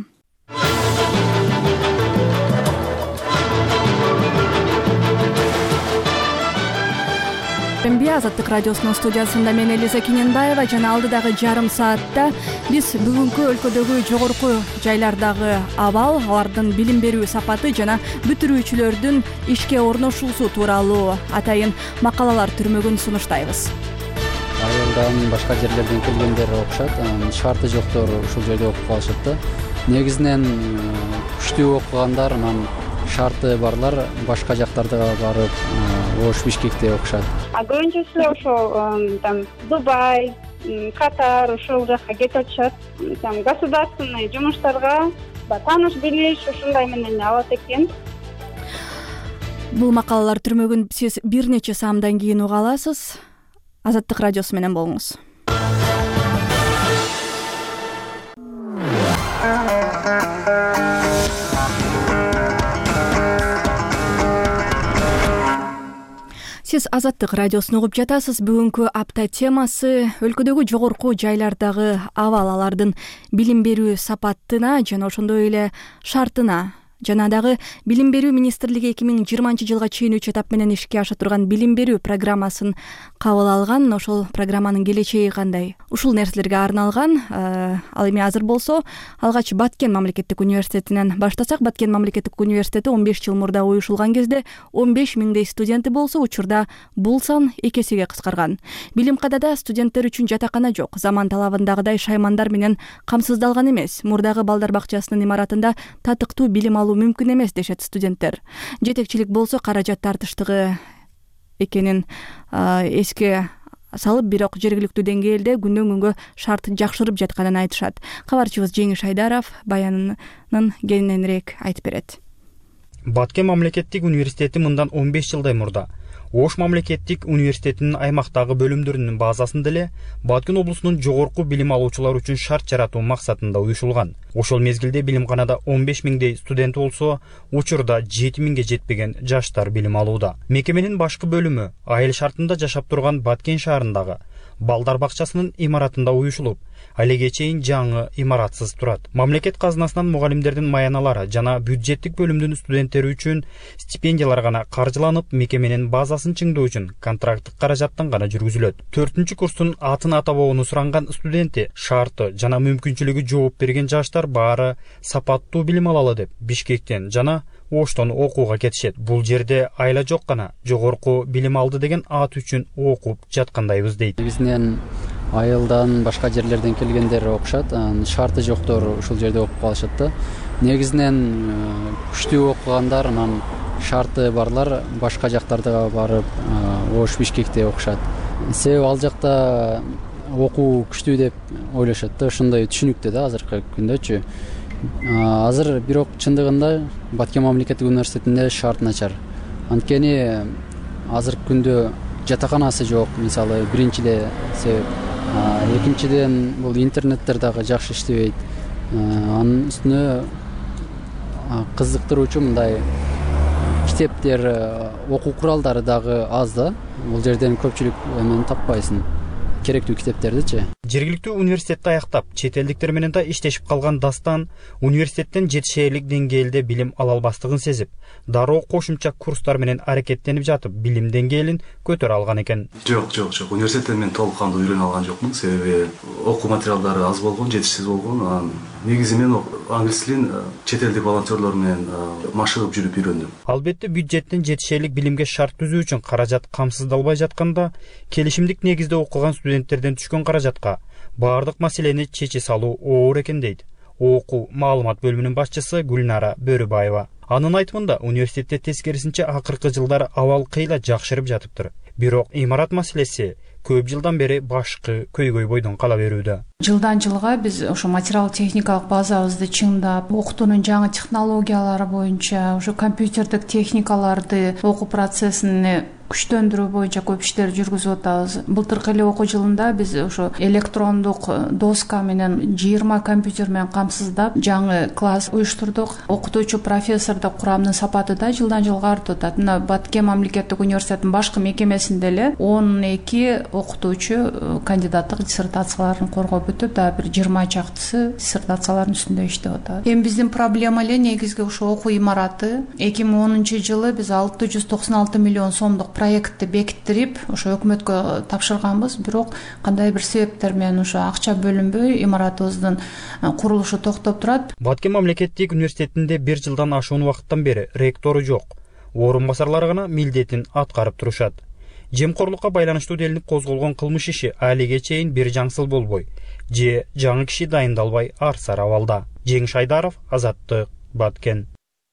Азаттык радиосунун студиясында мен Элиза Кененбаева жана алдыдагы жарым саатта биз бүгүнкү өлкөдөгү жогорку жайлардагы абал, алардын билим берүү сапаты жана бүтүрүүчүлөрдүн ишке орношуусу тууралуу атайын макалалар түрмөгүн сунуштайбыз. Айылдан башка жерлерден келгендер окушат, шарты жоктор ушул жерде окуп калышат да. Негизинен күчтүү окугандар, анан шарты барлар башка жактарга барып, Ош, Бишкекте окушат. Көбүнчөсү ошол Дубай, Катар ушул жакка кетип атышат. Государственный жумуштарга, тааныш билиш ушундай менен алат экен. Бул макалалар түрмөгүн сиз бир нече саамдан кийин уга аласыз. Азаттык радиосу менен болуңуз. Сиз Азаттык радиосун угуп жатасыз. Бүгүнкү апта темасы өлкөдөгү жогорку жайлардагы абал, алардын билим берүү сапатына жана ошондой эле шартына жана дагы билим берүү министрлиги 2020-жылга чейин 3 этап менен ишке аша турган билим берүү программасын кабыл алган. Ошол программанын келечеги кандай? Ушул нерселерге арналган. Ал эми азыр болсо алгач Баткен мамлекеттик университетинен баштасак, Баткен мамлекеттик университети 15 жыл мурда уюшулган кезде 15 миңдей студенти болсо, учурда бул сан 2 эсеге кыскарган. Билим кадада студенттер үчүн жатакана жок. Заман талабындагыдай шаймандар менен камсыздалган эмес. Мурдагы балдар бакчасынын имаратында татыктуу билим алуу мүмкүн эмес дешет студенттер. Жетекчилик болсо каражат тартыштыгы экенин эске салып, бирок жергиликтүү деңгээлде күндөн күнгө шарт жакшырып жатканын айтышат. Кабарчыбыз Жеңиш Айдаров баянынын кененирээк айтып берет. Баткен мамлекеттик университети мындан 15 жылдай мурда Ош мамлекеттик университетинин аймактагы бөлүмдөрүнүн базасында эле Баткен облусунун жогорку билим алуучулар үчүн шарт жаратуу максатында уюшулган. Ошол мезгилде билимканада 15 миңдей студент болсо, учурда 7 миңге жетпеген жаштар билим алууда. Мекеменин башкы бөлүмү айыл шартында жашап турган Баткен шаарындагы балдар бакчасынын имаратында уюшулуп, алеге чейин жаңы имаратсыз турат. Мамлекет казынасынан мугалимдердин маяналары жана бюджеттик бөлүмдүн студенттери үчүн стипендиялар гана каржыланып, мекеменин базасын чыңдоо үчүн контракттык каражаттан гана жүргүзүлөт. 4-курстун атын атабоону суранган студенти шарты жана мүмкүнчүлүгү жооп берген жаштар баары сапаттуу билим алалы деп Бишкектен жана Оштон окууга кетишет. Бул жерде айла жок гана жогорку билим алды деген ат үчүн окуп жаткандайбыз дейт. Негизинен айылдан башка жерлерден келгендер окушат, шарты жоктор ушул жерде окуп калышат да. Негизинен күчтүү окугандар, анан шарты барлар башка жактарга барып, Ош, Бишкекте окушат. Себеби ал жакта окуу күчтүү деп ойлошот да, ошондой түшүнүктүү да азыркы күндөчү. Азыр бирок чындыгында Баткен мамлекеттик университетинде шарт начар. Анткени азыркы күндө жатаканасы жок, мисалы, биринчи эле себеп. Экинчиден бул интернеттер дагы жакшы иштебейт. Анын үстүнө кызыктыруучу мындай китептер, окуу куралдары дагы аз да. Бул жерден көпчүлүк эмени таппайсың. Керектүү китептердичи. Жергиликтүү университетти аяктап, чет элдиктер менен да иштешип калган Дастан университеттен жетишээрлик деңгээлде билим ала албастыгын сезип, дароо кошумча курстар менен аракеттенип жатып, билим деңгээлин көтөрө алган экен. Жок. Университеттен мен толук кандуу үйрөнө алган жокмун. Себеби окуу материалдары аз болгон, жетишсиз болгон. негизи мен англис тилин чет элдик волонтерлор менен машыгып жүрүп үйрөндүм. Албетте бюджеттен жетишерлик билимге шарт түзүү үчүн каражат камсыздалбай жатканда, келишимдик негизде окуган студенттерден түшкөн каражатка баардык маселени чече салуу оор экен дейт окуу маалымат бөлүмүнүн башчысы Гүлнара Бөрүбаева. Анын айтымында университетте тескерисинче акыркы жылдары абал кыйла жакшырып жатыптыр. Бирок имарат маселеси көп жылдан бери башкы көйгөй бойдон кала берүүдө. Жылдан жылга биз ошо материал техникалык базабызды чыңдап, окутуунун жаңы технологиялары боюнча, ошо компьютердик техникаларды окуу процессин күчтөндүрүү боюнча көп иштер жүргүзүп атабыз. Былтыркы эле окуу жылында биз ошо электрондук доска менен 20 компьютер менен камсыздап, жаңы класс уюштурдук. Окутуучу профессордук курамдын сапаты да жылдан жылга артып атат. Мына Баткен мамлекеттик университетинин башкы мекемесинде эле 12 окутуучу кандидаттык диссертацияларын коргоп өтүп, дагы бир 20 чактысы диссертациялардын үстүндө иштеп атат. Эми биздин проблема эле негизги ошо окуу имараты. 2010 жылы биз 696 миллион сомдук проектти бекиттирип, ошо өкмөткө тапшырганбыз, бирок кандай бир себептер менен ошо акча бөлүнбөй, имаратыбыздын курулушу токтоп турат. Баткен мамлекеттик университетинде 1 жылдан ашуун убакыттан бери ректору жок. Орун басарлары гана милдетин аткарып турушат. Жемкорлукка байланыштуу делинип козголгон кылмыш иши алиге чейин бир жаңсыл болбой, же жаңы киши дайындалбай арсар абалда. Жеңиш Айдаров, Азаттык, Баткен.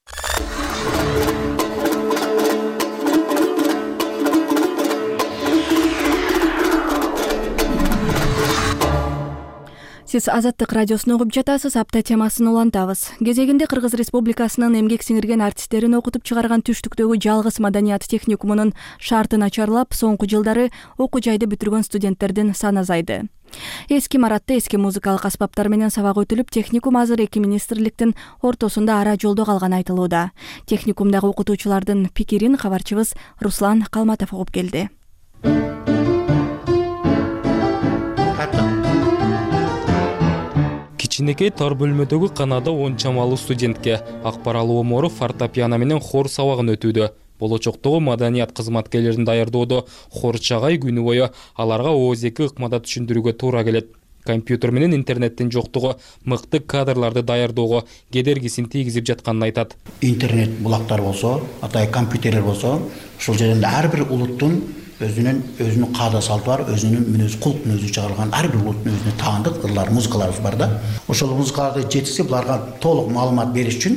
Сиз Азаттык радиосун угуп жатасыз. Апта темасын улантабыз. Кезегинде Кыргыз Республикасынын эмгек сиңирген артисттерин окутуп чыгарган түштүктөгү жалгыз маданият техникумунун шарты начарлап, соңку жылдары окуу жайды бүтүргөн студенттердин саны азайды. Эски имаратта эски музыкалык аспаптар менен сабак өтүлүп, техникум азыр эки министрликтин ортосунда ара жолдо калганы айтылууда. Техникумдагы окутуучулардын пикирин кабарчыбыз Руслан Калматов угуп келди. Кичинекей тар бөлмөдөгү канада 10 чамалуу студентке Акбарал Оморов фортепиано менен хор сабагын өтүүдө. Болочоктогу маданият кызматкерлерин даярдоодо хор чагай күнү бою аларга ооз-2 ыкмада түшүндүрүүгө туура келет. Компьютер менен интернеттин жоктугу мыкты кадрларды даярдоого кедергисин тийгизип жатканын айтат. Интернет булактар болсо, атай компьютерлер болсо, ушул жерде ар бир улуттун өзүнүн каада салты бар, өзүнүн мүнөз кулктун өзү чыгарылган ар бир улуттун өзүнө таандык ырлар, музыкаларыбыз бар да. Ошол музыкаларды жеткизип, буларга толук маалымат бериш үчүн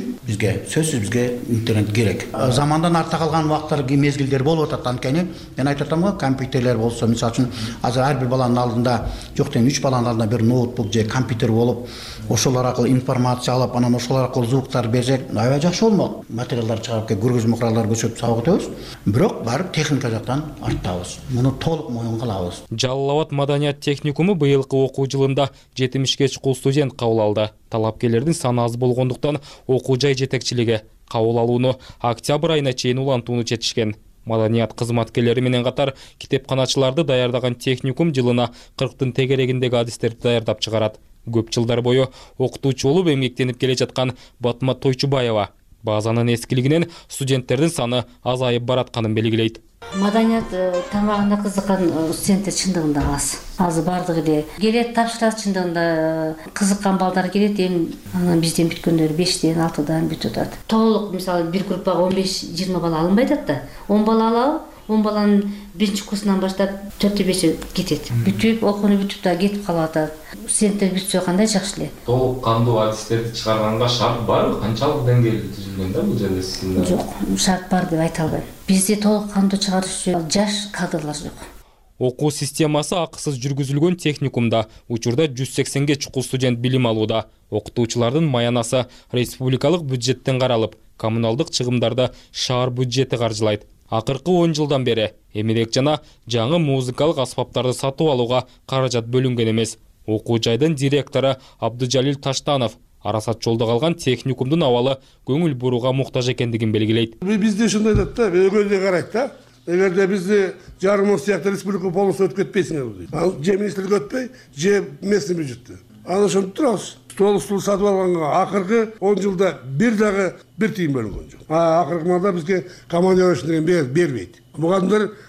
бизге интернет керек. Замандан артта калган убактар, мезгилдер болуп атат. Анткени мен айтып атам го, компьютерлер болсо, мисалы үчүн азыр ар бир баланын алдында, жок дегенде 3 баланын алдында бир ноутбук же компьютер болуп, ошолор аркылуу информация алып, анан ошолор аркылуу звуктар берсек, аябай жакшы болмок. Материалдар чыгарып, көргөзмө куралдар көрсөтүп сабак өтөбүз. Бирок барып техника жактан арттабыз. Муну толук моюнга алабыз. Жалал Абад маданият техникуму быйылкы окуу жылында 70ге чукул студент кабыл алды. Талапкерлердин саны аз болгондуктан окуу жай жетекчилиги кабыл алууну октябрь айына чейин улантууну чечишкен. Маданият кызматкерлери менен катар китепканачыларды даярдаган техникум жылына 40тын тегерегиндеги адистерди даярдап чыгарат. Көп жылдар бою окутуучу болуп эмгектенип келе жаткан Батма Тойчубаева базанын эскилигинен студенттердин саны азайып баратканын белгилейт. Маданият тамагына кызыккан студенттер чындыгында аз. Азыр бардыгы эле келет, тапшырат, чындыгында кызыккан балдар келет. Эми анан бизден бүткөндөр 5ден 6дан бүтүп атат. Толук мисалы бир группага 15-20 бала алынбай атат да. 10 бала алабы, 10 баланын биринчи курсунан баштап 4-5 кетет. Бүтүп, окууну бүтүп да кетип калып атат. Студенттер бүтсө кандай жакшы эле. Толук кандуу адистерди чыгарганга шарт барбы? Канчалык деңгээлде түзүлгөн да бул жерде сизде? Жок, шарт бар деп айта албайм. Бизде толук кандуу чыгарыш жаш кадрлар жок. Окуу системасы акысыз жүргүзүлгөн техникумда учурда 180ге чукул студент билим алууда. Окутуучулардын маянасы республикалык бюджеттен каралып, коммуналдык чыгымдарды шаар бюджети каржылайт. Акыркы 10 жылдан бери эмерек жана жаңы музыкалык аспаптарды сатып алууга каражат бөлүнгөн эмес. Окуу жайдын директору Абдыжалил Таштанов арасат жолдо калган техникумдун абалы көңүл бурууга муктаж экендигин белгилейт. Бизде ушундай дейт да, өгөйдө карайт да. Эгерде бизди жарым сыяктуу республика полностью өтүп кетпейсиңер дейт. Ал же министрлик өтпөй, же местный бюджетте. Аны ошентип турабыз. Стол сатып алганга акыркы 10 жылда бир тыйын бөлүнгөн жок. Акыркы маалда бизге командировочный деген бербейт. Мугалимдер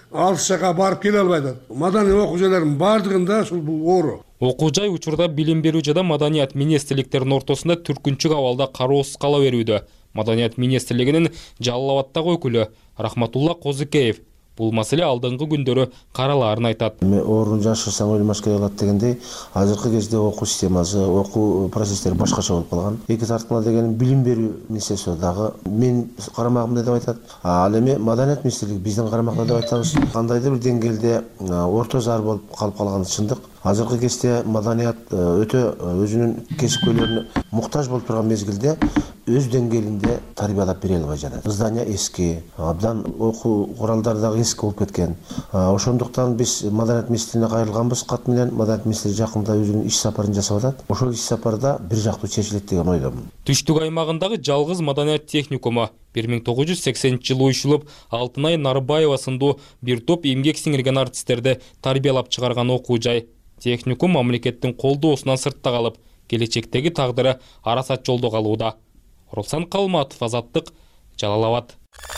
алыс жака барып келе албай атат. Маданий окуу жайлардын бардыгында ушул бул оору. Окуу жай учурда билим берүү жада маданият министрликтеринин ортосунда түркүнчүк абалда кароосуз кала берүүдө. Маданият министрлигинин Жалал Абаддагы өкүлү Рахматулла Козыкеев бул маселе алдыңкы күндөрү каралаарын айтат. Орун жашырсаң өлмөш керек болот дегендей, азыркы кезде окуу системасы, окуу процесстери башкача болуп калган. Эки тарткыла деген билим берүү министрлиги дагы мен карамагымда деп айтат. Ал эми маданият министрлиги биздин карамакта деп айтабыз. Кандайдыр бир деңгээлде орто зар болуп калып калганы чындык. Азыркы кезде маданият өтө өзүнүн кесипкөйлөрүнө муктаж болуп турган мезгилде өз деңгээлинде тарбиялап бере албай жатат. Здания эски, абдан окуу куралдары дагы эски болуп кеткен. Ошондуктан биз маданият министрлигине кайрылганбыз кат менен. Маданият министри жакында өзүнүн иш сапарын жасап атат. Ошол иш сапарда бир жактуу чечилет деген ойдомун. Түштүк аймагындагы жалгыз маданият техникуму 1980-жылы уюшулуп, Алтынай Нарбаева сындуу бир топ эмгек сиңирген артисттерди тарбиялап чыгарган окуу жай. Техникум мамлекеттин колдоосунан сыртта калып, келечектеги тагдыры арасат жолдо калууда. Руслан Калматов, Азаттык, Жалал Абад.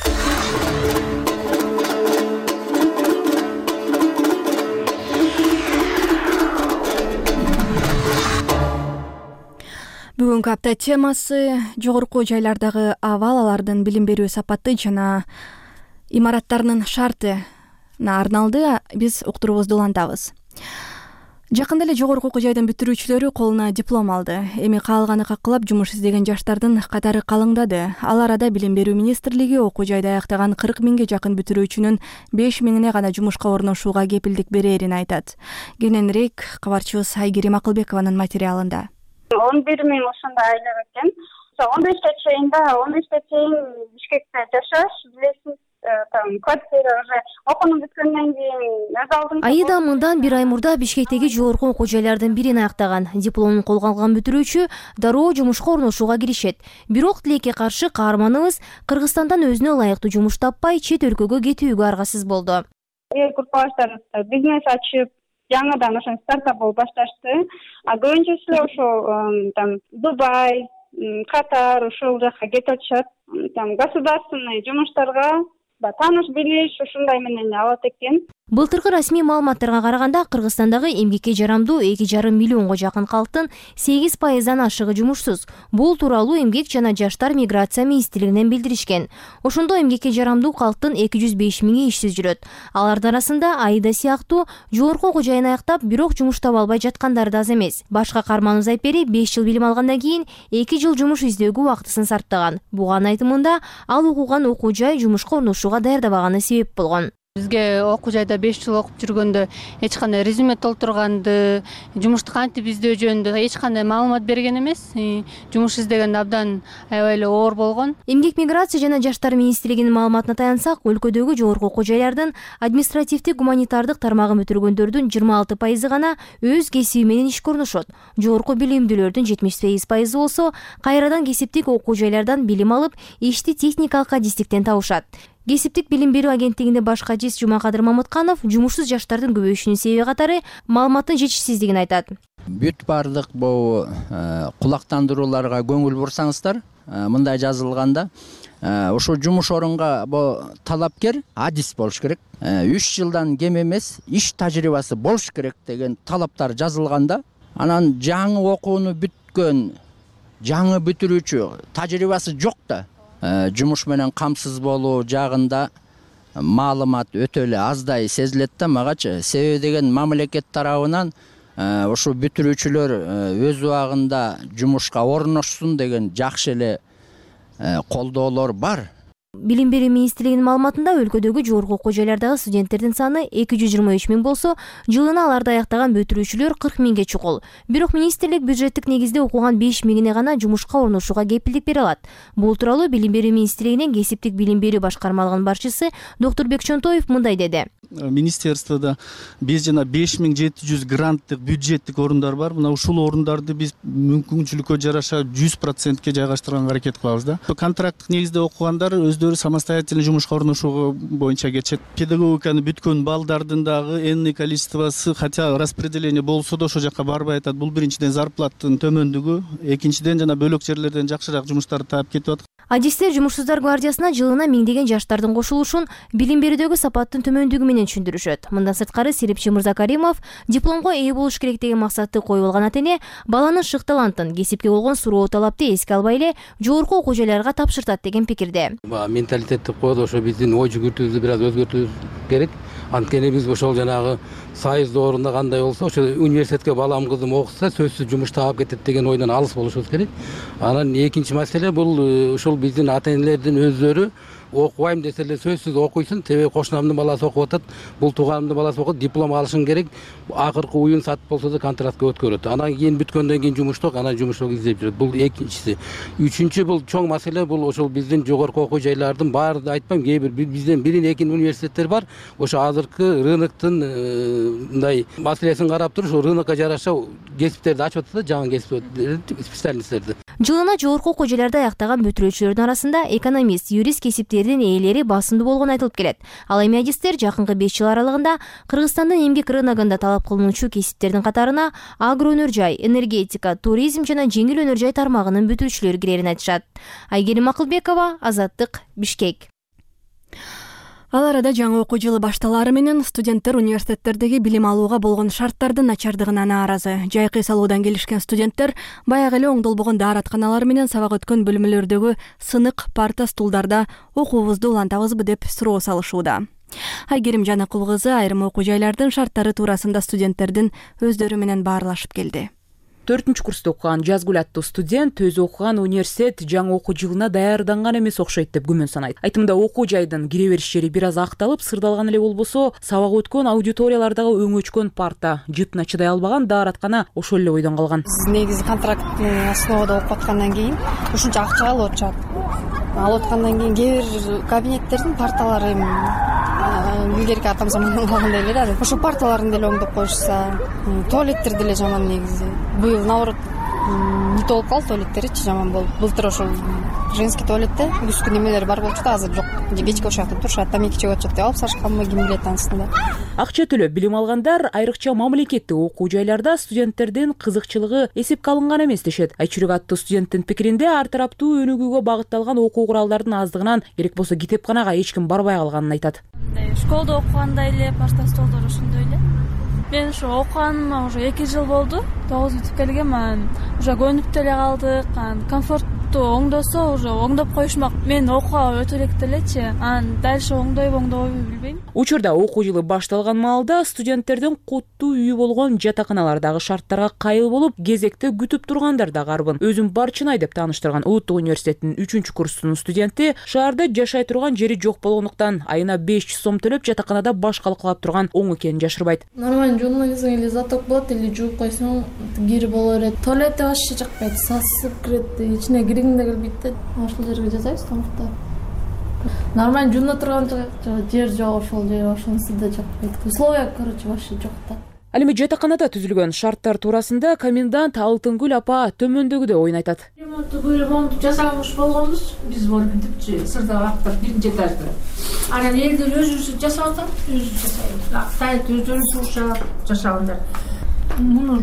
Бүгүнкү апта темасы жогорку жайлардагы абал, алардын билим берүү сапаты жана имараттарынын шартына арналды. Биз уктуруубузду улантабыз. Жакында эле жогорку окуу жайдын бүтүрүүчүлөрү колуна диплом алды. Эми каалганы какылап жумуш издеген жаштардын катары калыңдады. Ал арада Билим берүү министрлиги окуу жайды аяктаган 40 миңге жакын бүтүрүүчүнүн 5 миңине гана жумушка орношууга кепилдик берерин айтат. Кененирээк кабарчыбыз Айгерим Акылбекованын материалында. 11 миң ошондой айлап экен. 15 чейин Бишкекте жашаш, билесиз, квартира уже окууну бүткөндөн кийин өз алдым. Айда мындан бир ай мурда Бишкектеги жогорку окуу жайлардын бирин аяктаган. Дипломун колго алган бүтүрүүчү дароо жумушка орношууга киришет. Бирок тилекке каршы каарманыбыз Кыргызстандан өзүнө ылайыктуу жумуш таппай чет өлкөгө кетүүгө аргасыз болду. Группалаштар бизнес ачып, жаңыдан ошо стартап болуп башташты. Көбүнчөсү ошо Дубай, Катар ошол жака кетип атышат. Государственный жумуштарга тааныш билиш ушундай менен алат экен. Былтыркы расмий маалыматтарга караганда Кыргызстандагы эмгекке жарамдуу 2,5 миллионго жакын калктын 8%дан ашыгы жумушсуз. Бул тууралуу Эмгек жана Жаштар миграция министрлигинен билдиришкен. Ошондо эмгекке жарамдуу калктын 205 миңи ишсиз жүрөт. Алардын арасында Айда сыяктуу жогорку окуу жайын аяктап, бирок жумуш таба албай жаткандары да аз эмес. Башка каарманыбыз Айпери 5 жыл билим алгандан кийин 2 жыл жумуш издөөгө убактысын сарптаган. Буга айтымында ал окуган окуу жай жумушка орношууга даярдабаганы себеп болгон. Бизге окуу жайда 5 жыл окуп жүргөндө эч кандай резюме толтурганды, жумушту кантип издөө жөнүндө эч кандай маалымат берген эмес. Жумуш издегенде абдан аябай эле оор болгон. Эмгек миграция жана Жаштар министрлигинин маалыматына таянсак, өлкөдөгү жогорку окуу жайлардын административдик гуманитардык тармагын бүтүргөндөрдүн 26% гана өз кесиби менен ишке орношот. Жогорку билимдүүлөрдүн 78% болсо кайрадан кесиптик окуу жайлардан билим алып, ишти техникалык адистиктен табышат. Кесиптик билим берүү агенттигинде баш кадис Жумакадыр Мамытканов жумушсуз жаштардын көбөйүшүнүн себеби катары маалыматтын жетишсиздигин айтат. Бүт бардык бул кулактандырууларга көңүл бурсаңыздар, мындай жазылганда, ошо жумуш орунга бул талапкер адис болуш керек. 3 жылдан кем эмес иш тажрыйбасы болуш керек деген талаптар жазылганда, анан жаңы окууну бүткөн жаңы бүтүрүүчү тажрыйбасы жок да жумуш менен камсыз болуу жагында маалымат өтө эле аздай сезилет да магачы. Себеби деген мамлекет тарабынан ошо бүтүрүүчүлөр өз убагында жумушка орношсун деген жакшы эле колдоолор бар. Билим берүү министрлигинин маалыматында өлкөдөгү жогорку окуу жайлардагы студенттердин саны 223 миң болсо, жылына аларды аяктаган бүтүрүүчүлөр 40 миңге чукул. Бирок министрлик бюджеттик негизде окуган 5 миңине гана жумушка орношууга кепилдик бере алат. Бул тууралуу Билим берүү министрлигинин кесиптик билим берүү башкармалыгынын башчысы доктор Бекчонтоев мындай деди. Министерствода биз жана 5700 гранттык бюджеттик орундар бар. Мына ушул орундарды биз мүмкүнчүлүккө жараша 100%ке жайгаштырганга аракет кылабыз да. Контракттык негизде окугандар өздөрү самостоятельный жумушка орношуу боюнча кетишет. Педагогиканы бүткөн балдардын дагы энный количествосы, хотя распределение болсо да ошо жака барбай атат. Бул биринчиден зарплаттын төмөндүгү, экинчиден жана бөлөк жерлерден жакшыраак жумуштарды таап кетип атат. Адистер Жумушсуздар гвардиясына жылына миңдеген жаштардын кошулушун билим берүүдөгү сапаттын төмөндүгү менен түшүндүрүшөт. Мындан сырткары Серипчи Мырзакаримов дипломго ээ болуш керек деген максатты коюп алган ата-эне баланын шык талантын, кесипке болгон суроо талапты эске албай эле жогорку окуу жайларга тапшыртат деген пикирде. Менталитетти коюп ошо биздин ой жүгүртүүбүздү бир аз өзгөртүүбүз керек. Анткени биз ошол жанагы сайыз доорунда кандай болсо, ошо университетке балам кызым окуса, сөзсүз жумуш таап кетет деген ойдон алыс болушубуз керек. Анан экинчи маселе бул ушул биздин ата-энелердин өздөрү окубайм десе эле сөзсүз окуйсун. Себеби кошунамдын баласы окуп атат, бул тууганымдын баласы окуп, диплом алышың керек. Акыркы уюн сатып болсо да контрактка өткөрөт. Анан кийин бүткөндөн кийин жумуштук, анан жумуштук издеп жүрөт. Бул экинчиси. Үчүнчү бул чоң маселе, бул ошол биздин жогорку окуу жайлардын баарды айтпайм, кээ бир бизден бирин экин университеттер бар. Ошо азыркы рыноктун мындай маселесин карап туруп, ошо рынокко жараша кесиптерди ачып атат да, жаңы кесип специалисттерди. Жылына жогорку окуу жайларда аяктаган бүтүрүүчүлөрдүн арасында экономист, юрист кесиптердин ээлери басымдуу болгону айтылып келет. Ал эми адистер жакынкы 5 жыл аралыгында Кыргызстандын эмгек рыногунда талап кылынуучу кесиптердин катарына агро өнөр жай, энергетика, туризм жана жеңил өнөр жай тармагынын бүтүрүүчүлөрү кирерин айтышат. Айгерим Акылбекова, Азаттык, Бишкек. Ал арада жаңы окуу жылы башталары менен студенттер университеттердеги билим алууга болгон шарттардын начардыгына нааразы. Жайкы салуудан келишкен студенттер баягы эле оңдолбогон дааратканалар менен сабак өткөн бөлмөлөрдөгү сынык, парта, стулдарда окуубузду улантабызбы деп суроо салышууда. Айгерим Жанакул кызы айрым окуу жайлардын шарттары туурасында студенттердин өздөрү менен баарлашып келди. 4-курста окуган Жазгүл аттуу студент өзү окуган университет жаңы окуу жылына даярданган эмес окшойт деп күмөн санайт. Айтымда окуу жайдын кире бериш жери бир аз акталып, сырдалган эле болбосо, сабак өткөн аудиториялардагы өңөчкөн парта, жыпына чыдай албаган даараткана ошол эле ойдон калган. Биз негизи контракттын основада окуп аткандан кийин ушунча акча алып атышат. Алып аткандан кийин кээ бир кабинеттердин парталары илгерки атам замандан калгандай эле да. Ошо парталарын деле оңдоп коюшса, туалеттер деле жаман негизи. Быйыл наоборот не толуп калды, туалеттеричи жаман болуп. Былтыр ошол женский туалетте күзгү немелер бар болчу да, азыр жок. Кечке ошол жакта турушат, тамеки чегип атышат деп алып сашканмы, ким билет анысын да. Акча төлөп билим алгандар айрыкча мамлекеттик окуу жайларда студенттердин кызыкчылыгы эсепке алынган эмес дешет. Айчүрөк аттуу студенттин пикиринде ар тараптуу өнүгүүгө багытталган окуу куралдардын аздыгынан керек болсо китепканага эч ким барбай калганын айтат. Школда окугандай эле парта столдор ошондой эле. Мен ошо окуганыма уже 2 жыл болду. 9 бүтүп келгем, анан уже көнүп деле калдык. Комфортту оңдосо уже оңдоп коюшмак. Мен окууга өтө элек элечи. Анан дальше оңдойбу, оңдобойбу билбейм. Учурда окуу жылы башталган маалда студенттердин куттуу үйү болгон жатаканалардагы шарттарга кайыл болуп, кезекте күтүп тургандар да карбын. Өзүн Барчынай деп тааныштырган Улуттук университеттин 3-курстунун студенти шаарда жашай турган жери жок болгондуктан айына 500 сом төлөп жатаканада баш калкалап турган оң экенин жашырбайт. Нормально жууган эле заток болот, эле жууп койсоң кирип боло берет. Туалетте вообще жакпайт, сасып кирет, ичине киргиң да келбейт да. Ошол жерге жасайбыз тамакты. Нормально жууна турган жер жок, ошол жер ошонусу да жакпайт. Условия, короче, вообще жок да. Ал эми жатаканада түзүлгөн шарттар туурасында комендант Алтынгүл апа төмөндөгүдөй ойун айтат. Ремонт жасаган болгонбуз, биз болуп сырда актап биринчи этажда. Анан элдер өзүбүз жасап атат, өзүбүз жасайбыз. Актайт, өздөрү сушап жашагандар. Муну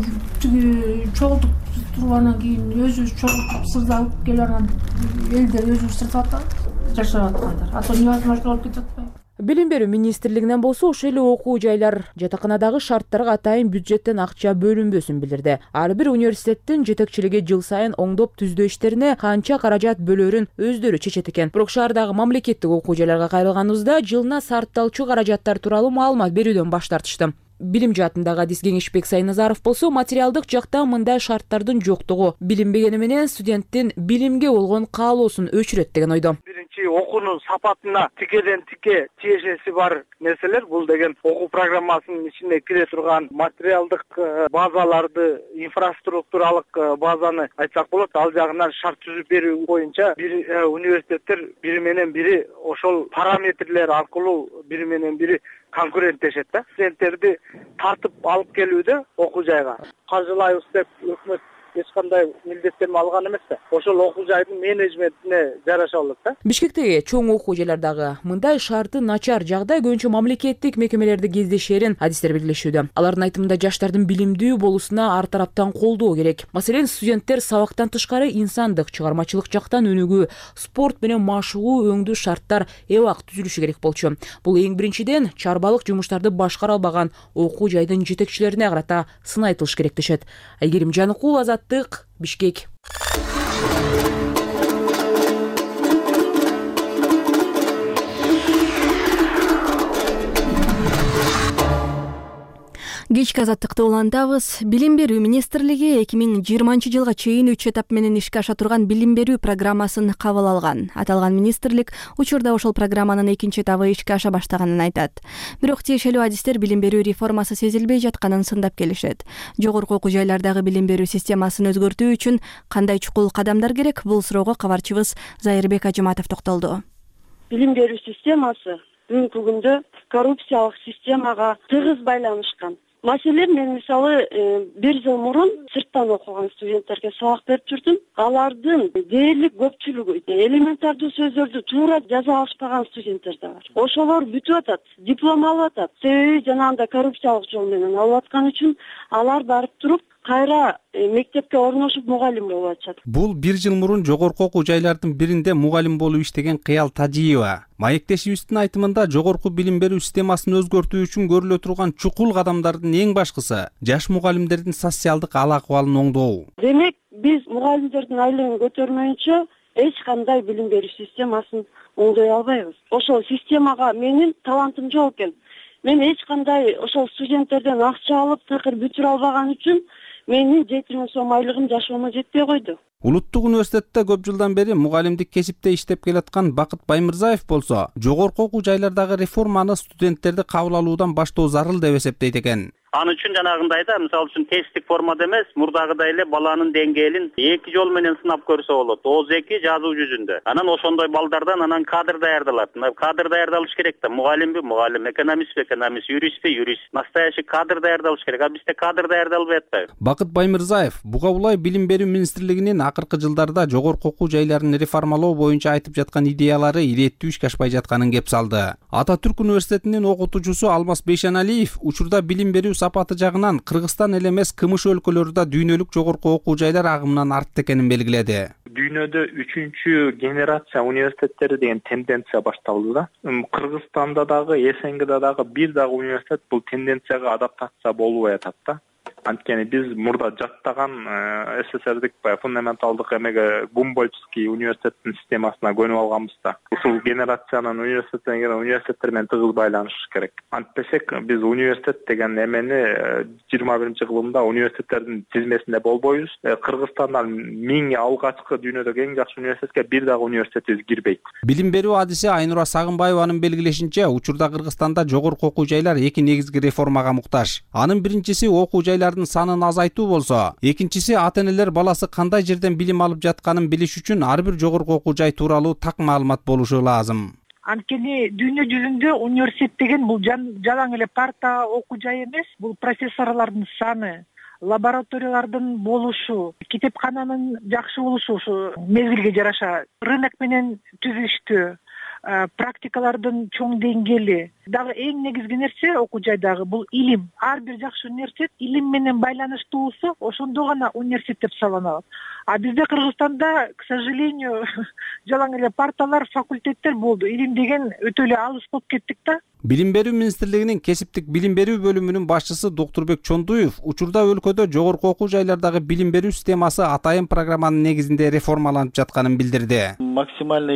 чогултуп тургандан кийин өзүбүз чогултуп сырда алып келип анан элдер өзүбүз сырда атат, жашап аткандар. А то невозможно болуп кетип атпайбы? Билим берүү министрлигинен болсо ошол эле окуу жайлар жатаканадагы шарттарга атайын бюджеттен акча бөлүнбөсүн билдирди. Ар бир университеттин жетекчилиги жыл сайын оңдоп түздөө иштерине канча каражат бөлөрүн өздөрү чечет экен. Бирок шаардагы мамлекеттик окуу жайларга кайрылганыбызда жылына сарпталчу каражаттар тууралуу маалымат берүүдөн баш тартышты. Билим жаатындагы адис Кеңешбек Сайназаров болсо материалдык жакта мындай шарттардын жоктугу билинбегени менен студенттин билимге болгон каалоосун өчүрөт деген ойдо. Окуунун сапатына тикеден тике тиешеси бар нерселер. Бул деген окуу программасынын ичине кире турган материалдык базаларды, инфраструктуралык базаны айтсак болот. Ал жагынан шарт түзүп берүү боюнча бир университеттер бири менен бири ошол параметрлер аркылуу бири менен бири конкуренттешет да. Студенттерди тартып алып келүүдө окуу жайга каржылайбыз деп өкмөт эч кандай милдеттенме алган эмес да. Ошол окуу жайдын менеджментине жараша болот да. Бишкектеги чоң окуу жайлардагы мындай шарты начар жагдай көбүнчө мамлекеттик мекемелерди кездешерин адистер белгилешүүдө. Алардын айтымында жаштардын билимдүү болуусуна ар тараптан колдоо керек. Маселен, студенттер сабактан тышкары инсандык, чыгармачылык жактан өнүгүү, спорт менен машыгуу өңдүү шарттар эбак түзүлүшү керек болчу. Бул эң биринчиден чарбалык жумуштарды башкара албаган окуу жайдын жетекчилерине карата сын айтылыш керек дешет. Айгерим Жаныкул, Азаттык, Бишкек. Кечки Азаттыкты улантабыз. Билим берүү министрлиги 2020 жылга чейин 3 этап менен ишке аша турган билим берүү программасын кабыл алган. Аталган министрлик учурда ошол программанын экинчи этабы ишке аша баштаганын айтат. Бирок тиешелүү адистер билим берүү реформасы сезилбей жатканын сындап келишет. Жогорку окуу жайлардагы билим берүү системасын өзгөртүү үчүн кандай чукул кадамдар керек? Бул суроого кабарчыбыз Зайырбек Ажыматов токтолду. Билим берүү системасы бүгүнкү күндө коррупциялык системага тыгыз байланышкан. Маселен, мен мисалы 1 жыл мурун сырттан окуган студенттерге сабак берип жүрдүм. Алардын дээрлик көпчүлүгү элементардуу сөздөрдү туура жаза алышпаган студенттер да бар. Ошолор бүтүп атат, диплом алып атат. Себеби жанагындай коррупциялык жол менен алып аткан үчүн алар барып туруп кайра мектепке орношуп мугалим болуп атышат. Бул 1 жыл мурун жогорку окуу жайлардын биринде мугалим болуп иштеген Кыял Тажиева. Маектешибиздин айтымында жогорку билим берүү системасын өзгөртүү үчүн көрүлө турган чукул кадамдардын эң башкысы жаш мугалимдердин социалдык ал акыбалын оңдоо. Демек, биз мугалимдердин айлыгын көтөрмөйүнчө эч кандай билим берүү системасын оңдой албайбыз. Ошол системага менин талантым жок экен. Мен эч кандай ошол студенттерден акча алып такыр бүтүрө албаган үчүн менин 7000 сом айлыгым жашоомо жетпей койду. Улуттук университетте көп жылдан бери мугалимдик кесипте иштеп келаткан Бакыт Баймырзаев болсо, жогорку окуу жайлардагы реформаны студенттерди кабыл алуудан баштоо зарыл деп эсептейт экен. Аны үчүн жанагындай да, мисалы үчүн тесттик формада эмес, мурдагыдай эле баланын деңгээлин 2 жол менен сынап көрсө болот. ооз-2 жазуу жүзүндө. Анан ошондой балдардан анан кадр даярдалат. Кадр даярдалыш керек да. Мугалимби, мугалим, экономистпи, экономист, юристпи, юрист. Настоящий кадр даярдалыш керек. А бизде кадр даярдалбай атпайбы? Бакыт Баймырзаев буга булай билим берүү министрлигинин акыркы жылдарда жогорку окуу жайларын реформалоо боюнча айтып жаткан идеялары иреттүү ишке ашпай жатканын кеп салды. Ататүрк университетинин окутуучусу Алмаз Бейшеналиев учурда билим берүү сапаты жагынан Кыргызстан эле эмес КМШ өлкөлөрүндө дүйнөлүк жогорку окуу жайлар агымынан артты экенин белгиледи. Дүйнөдө 3-чү генерация университеттери деген тенденция башталды да. Кыргызстанда дагы, СНГда дагы бир дагы университет бул тенденцияга адаптация болбой атат да. Анткени биз мурда жаттаган СССРдик фундаменталдык эмеге Гумбольдтский университеттин системасына көнүп алганбыз да. Ушул генерациянын университеттер менен тыгыз байланышыш керек. Антпесек биз университет деген эмени 21-кылымда университеттердин тизмесинде болбойбуз. Кыргызстандан 1000 алгачкы дүйнөдөгү эң жакшы университетке бир дагы университетибиз кирбейт. Билим берүү адиси Айнура Сагынбаеванын белгилешинче, учурда Кыргызстанда жогорку окуу жайлар 2 негизги реформага муктаж. Анын биринчиси окуу жайлардын санын азайтуу болсо, экинчиси ата-энелер баласы кандай жерден билим алып жатканын билиш үчүн ар бир жогорку окуу жай тууралуу так маалымат болушу лазым. Анткени дүйнө жүзүндө университет деген бул жалаң эле парта окуу жай эмес, бул профессорлордун саны, лабораториялардын болушу, китепкананын жакшы болушу, ушу мезгилге жараша рынок менен түзүштү, практикалардын чоң деңгээли. Дагы эң негизги нерсе окуу жайдагы бул илим. Ар бир жакшы университет илим менен байланыштуусу ошондо гана университет деп саналат. А бизде Кыргызстанда, к сожалению, жалаң эле парталар, факультеттер болду. Илим деген өтө эле алыс болуп кеттик да. Билим берүү министрлигинин кесиптик билим берүү бөлүмүнүн башчысы Доктурбек Чондуев учурда өлкөдө жогорку окуу жайлардагы билим берүү системасы атайын программанын негизинде реформаланып жатканын билдирди. Максимально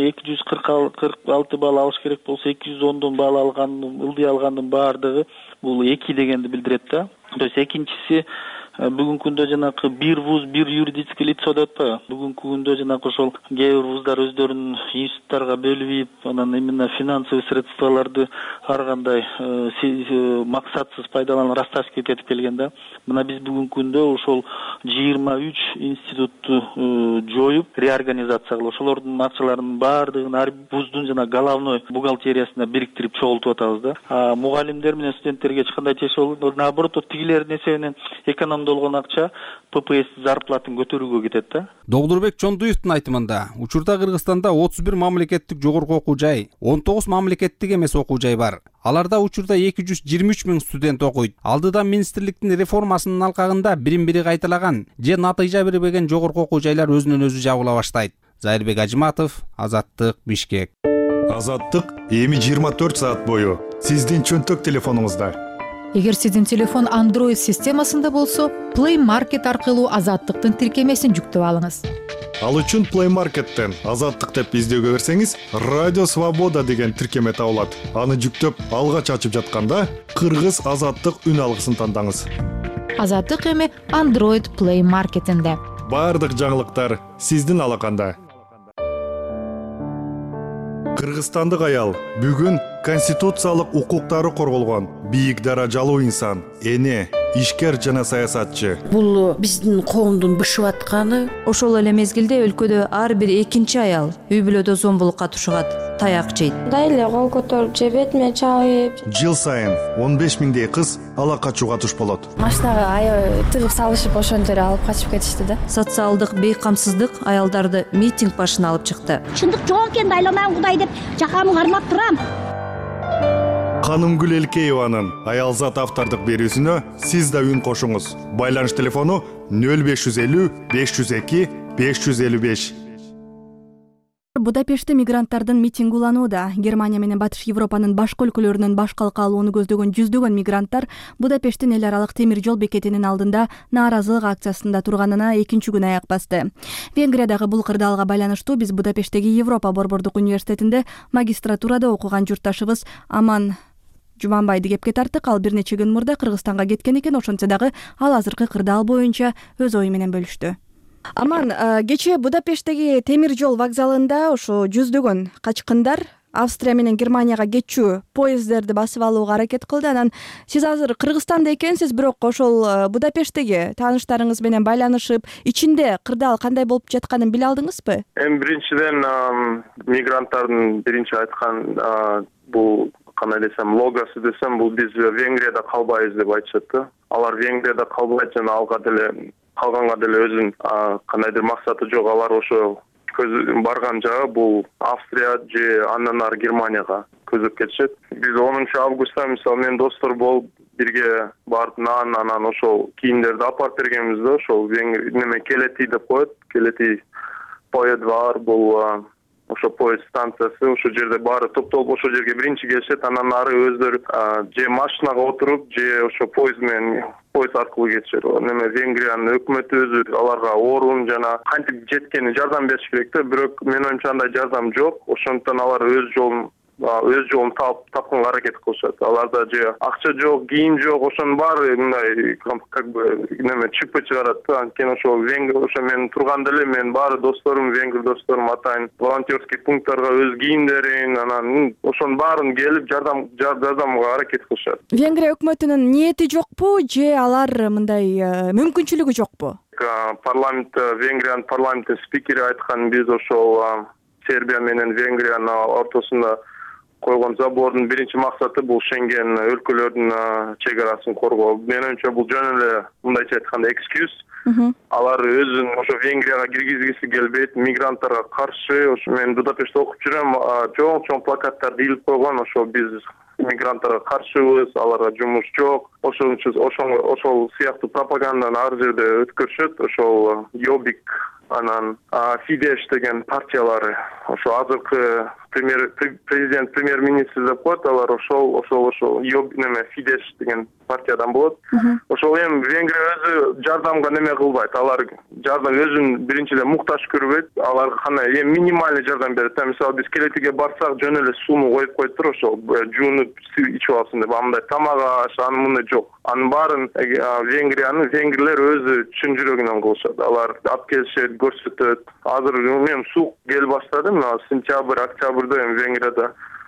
246 балл алыш керек болсо 210 балл ылдый алгандын баардыгы бул 2 дегенди билдирет да. То есть экинчиси бүгүнкү күндө жанагы бир вуз, бир юридический лицо деп атпайбы? Бүгүнкү күндө жанагы ошол кээ бир вуздар өздөрүнүн институттарга бөлүп, анан именно финансовый средстволорду ар кандай максатсыз пайдаланып расташкет этип келген да. Мына биз бүгүнкү күндө ошол 23 институтту жоюп, реорганизация кылып, ошолордун акчаларынын баардыгын ар вуздун жана головной бухгалтериясына бириктирип чогултуп атабыз да. Мугалимдер менен студенттерге эч кандай тиешеси болбойт. Наоборот, тигилердин эсебинен эконом болгон акча ППС зарплатын көтөрүүгө кетет да. Догдурбек Чондуевдун айтымында, учурда Кыргызстанда 31 мамлекеттик жогорку окуу жай, 19 мамлекеттик эмес окуу жай бар. Аларда учурда 223 000 студент окуйт. Алдыда министрликтин реформасынын алкагында бирин-бири кайталаган же натыйжа бербеген жогорку окуу жайлар өзүнөн өзү жабыла баштайт. Зайырбек Ажиматов, Азаттык, Бишкек. Азаттык эми 24 саат бою сиздин чөнтөк телефонуңузда. Эгер сиздин телефон Android системасында болсо, Play Market аркылуу Азаттыктын тиркемесин жүктөп алыңыз. Ал үчүн Play Market'тен Азаттык деп издөөгө берсеңиз, Радио Свобода деген тиркеме табылат. Аны жүктөп, алгач ачып жатканда Кыргыз Азаттык үн алгысын тандаңыз. Азаттык эми Android Play Market'инде. Бардык жаңылыктар сиздин алаканда. Кыргызстандык аял бүгүн конституциялык укуктары корголгон бийик даражалуу инсан, эне, ишкер жана саясатчы. Бул биздин коомдун бышып атканы. Ошол эле мезгилде өлкөдө ар бир экинчи аял үй бүлөдө зомбулукка тушугат, таяк жейт. Дайле кол көтөрүп же бетиме чабып. Жыл сайын 15 000 кыз ала качууга туш болот. Машинага аябай тыгып салышып ошондо алып качып кетишти да. Социалдык бейкамсыздык аялдарды митинг башына алып чыкты. Чындык жок экен, дайламан Кудай деп жакамды кармап турам. Канымгүл Элкееванын Аялзат автордук берүүсүнө сиз да үн кошуңуз. Байланыш телефону 0550 502 555. Будапештте мигранттардын митинги уланууда. Германия менен Батыш Европанын башка өлкөлөрүнөн баш калка алууну көздөгөн жүздөгөн мигранттар Будапешттин эл аралык темир жол бекетинин алдында нааразылык акциясында турганына экинчи күн аяк басты. Венгриядагы бул кырдаалга байланыштуу биз Будапешттеги Европа борбордук университетинде магистратурада окуган журтташыбыз Аман Жуманбайды кепке тарттык. Ал бир нече күн мурда Кыргызстанга кеткен экен, ошентсе дагы ал азыркы кырдаал боюнча өз ою менен бөлүштү. Аман, кечээ Будапешттеги темир жол вокзалында ошо жүздөгөн качкындар Австрия менен Германияга кетчү поездерди басып алууга аракет кылды. Анан сиз азыр Кыргызстанда экенсиз, бирок ошол Будапешттеги тааныштарыңыз менен байланышып, ичинде кырдаал кандай болуп жатканын биле алдыңызбы? Биринчиден мигранттардын биринчи айткан бул кандай десем логосу десем, бул биз Венгрияда калбайбыз деп айтышат. Алар Венгрияда калбайт жана алга деле калганга деле өзүнүн кандайдыр максаты жок. Алар ошо барган жагы бул Австрия же андан ары Германияга көзөп кетишет. Биз 10 августта мисалы мен достор болуп бирге барып анан ошол кийимдерди апарып бергенбиз да. Ошол неме Келети деп коет. Келети поезд бар, бул ошо поезд станциясы, ошол жерде баары топтолуп ошол жерге биринчи келишет. Анан ары өздөрү же машинага отуруп же ошо поезд аркылуу кетишет. Неме Венгриянын өкмөтү өзү аларга орун жана кантип жеткени жардам бериш керек да. Бирок мен оюмча андай жардам жок. Ошондуктан алар өз жолун тапканга аракет кылышат. Аларда же акча жок, кийим жок, ошонун баары мындай как бы неме чипы чыгарат да. Анткени ошо мен турганда эле мен баары досторум, венгр досторум атайын волонтерский пункттарга өз кийимдерин, анан ошонун баарын келип жардамга аракет кылышат. Венгрия өкмөтүнүн ниети жокпу же алар мындай мүмкүнчүлүгү жокпу? Венгриянын парламенттин спикери айткан, биз ошол Сербия менен Венгриянын ортосунда койгон забордун биринчи максаты бул Шенген өлкөлөрдүн чек арасын коргоо. Мен оюмча бул жөн эле мындайча айтканда экскьюз. Алар өзүн ошо Венгрияга киргизгиси келбейт, мигранттарга каршы. Ошо мен Будапештте окуп жүрөм, чоң плакаттарды илип койгон, ошо биз мигранттарга каршыбыз, аларга жумуш жок. Ошол сыяктуу пропаганданы ар жерде өткөрүшөт. Ошол Йобик анан Фидеш деген партиялары, ошо азыркы президент премьер-министр деп коет, алар ошол неме Фидеш деген партиядан болот. Ошол эми Венгрия өзү жардамга неме кылбайт. Алар жардам өзүн биринчиден муктаж көрбөйт. Аларга кандай эми минимальный жардам берет. Мисалы биз Келетиге барсак жөн эле сууну коюп коюптур, ошол жуунуп ичип алсын деп. Андай тамак аш, анын муну жок. Анын баарын венгрлер өзү чын жүрөгүнөн кылышат. Алар алып келишет, көрсөтөт. Азыр мен суук кел баштады, мына сентябрь, октябрда эми Венгрияда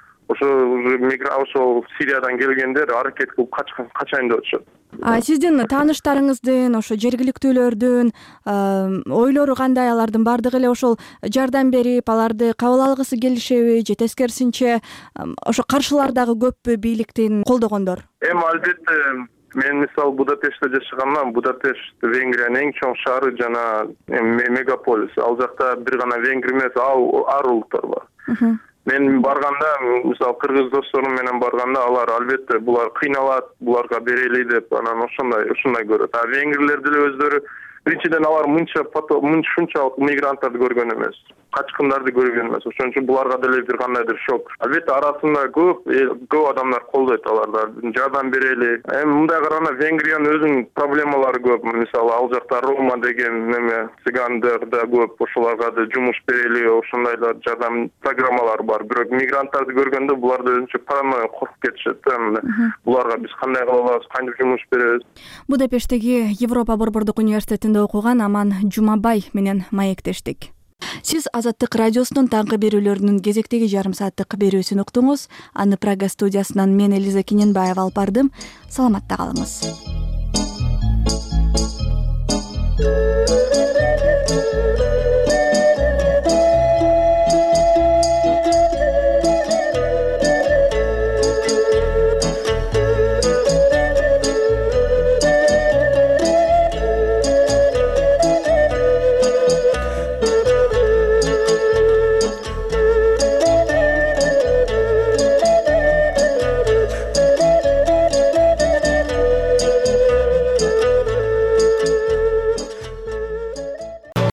ошол Сириядан келгендер аракет кылып качайын деп атышат. Сиздин тааныштарыңыздын, ошо жергиликтүүлөрдүн ойлору кандай? Алардын бардыгы эле ошол жардам берип, аларды кабыл алгысы келишеби же тескерисинче ошо каршылар дагы көппү бийликтин колдогондор? Эми албетте Мен мисалы Будапештте жашаганман. Будапешт Венгриянын эң чоң шаары жана мегаполис. Ал жакта бир гана венгр эмес, ар улуттар бар. Мен барганда, мисалы кыргыз досторум менен барганда, алар албетте булар кыйналат, буларга берели деп, анан ушундай көрөт. А венгрлер деле өздөрү биринчиден алар мынчалык мигранттарды көргөн эмес, качкындарды көргөн эмес. Ошон үчүн буларга деле бир кандайдыр шок. Албетте арасында көп адамдар колдойт аларды, жардам берели. Эми мындай караганда Венгриянын өзүнүн проблемалары көп. Мисалы ал жакта Рома деген цыгандар да көп, ошолорго да жумуш берели, ошондайлар жардам программалары бар. Бирок мигранттарды көргөндө булар да өзүнчө параноя коркуп кетишет. Буларга биз кандай кыла алабыз, кантип жумуш беребиз? Будапешттеги Европа Борбордук университетинде окуган Аман Жумабай менен маектештик. Сиз Азаттык радиосунун таңкы берүүлөрүнүн кезектеги жарым сааттык берүүсүн уктуңуз. Аны Прага студиясынан мен Элиза Кененбаева алып бардым. Саламатта калыңыз.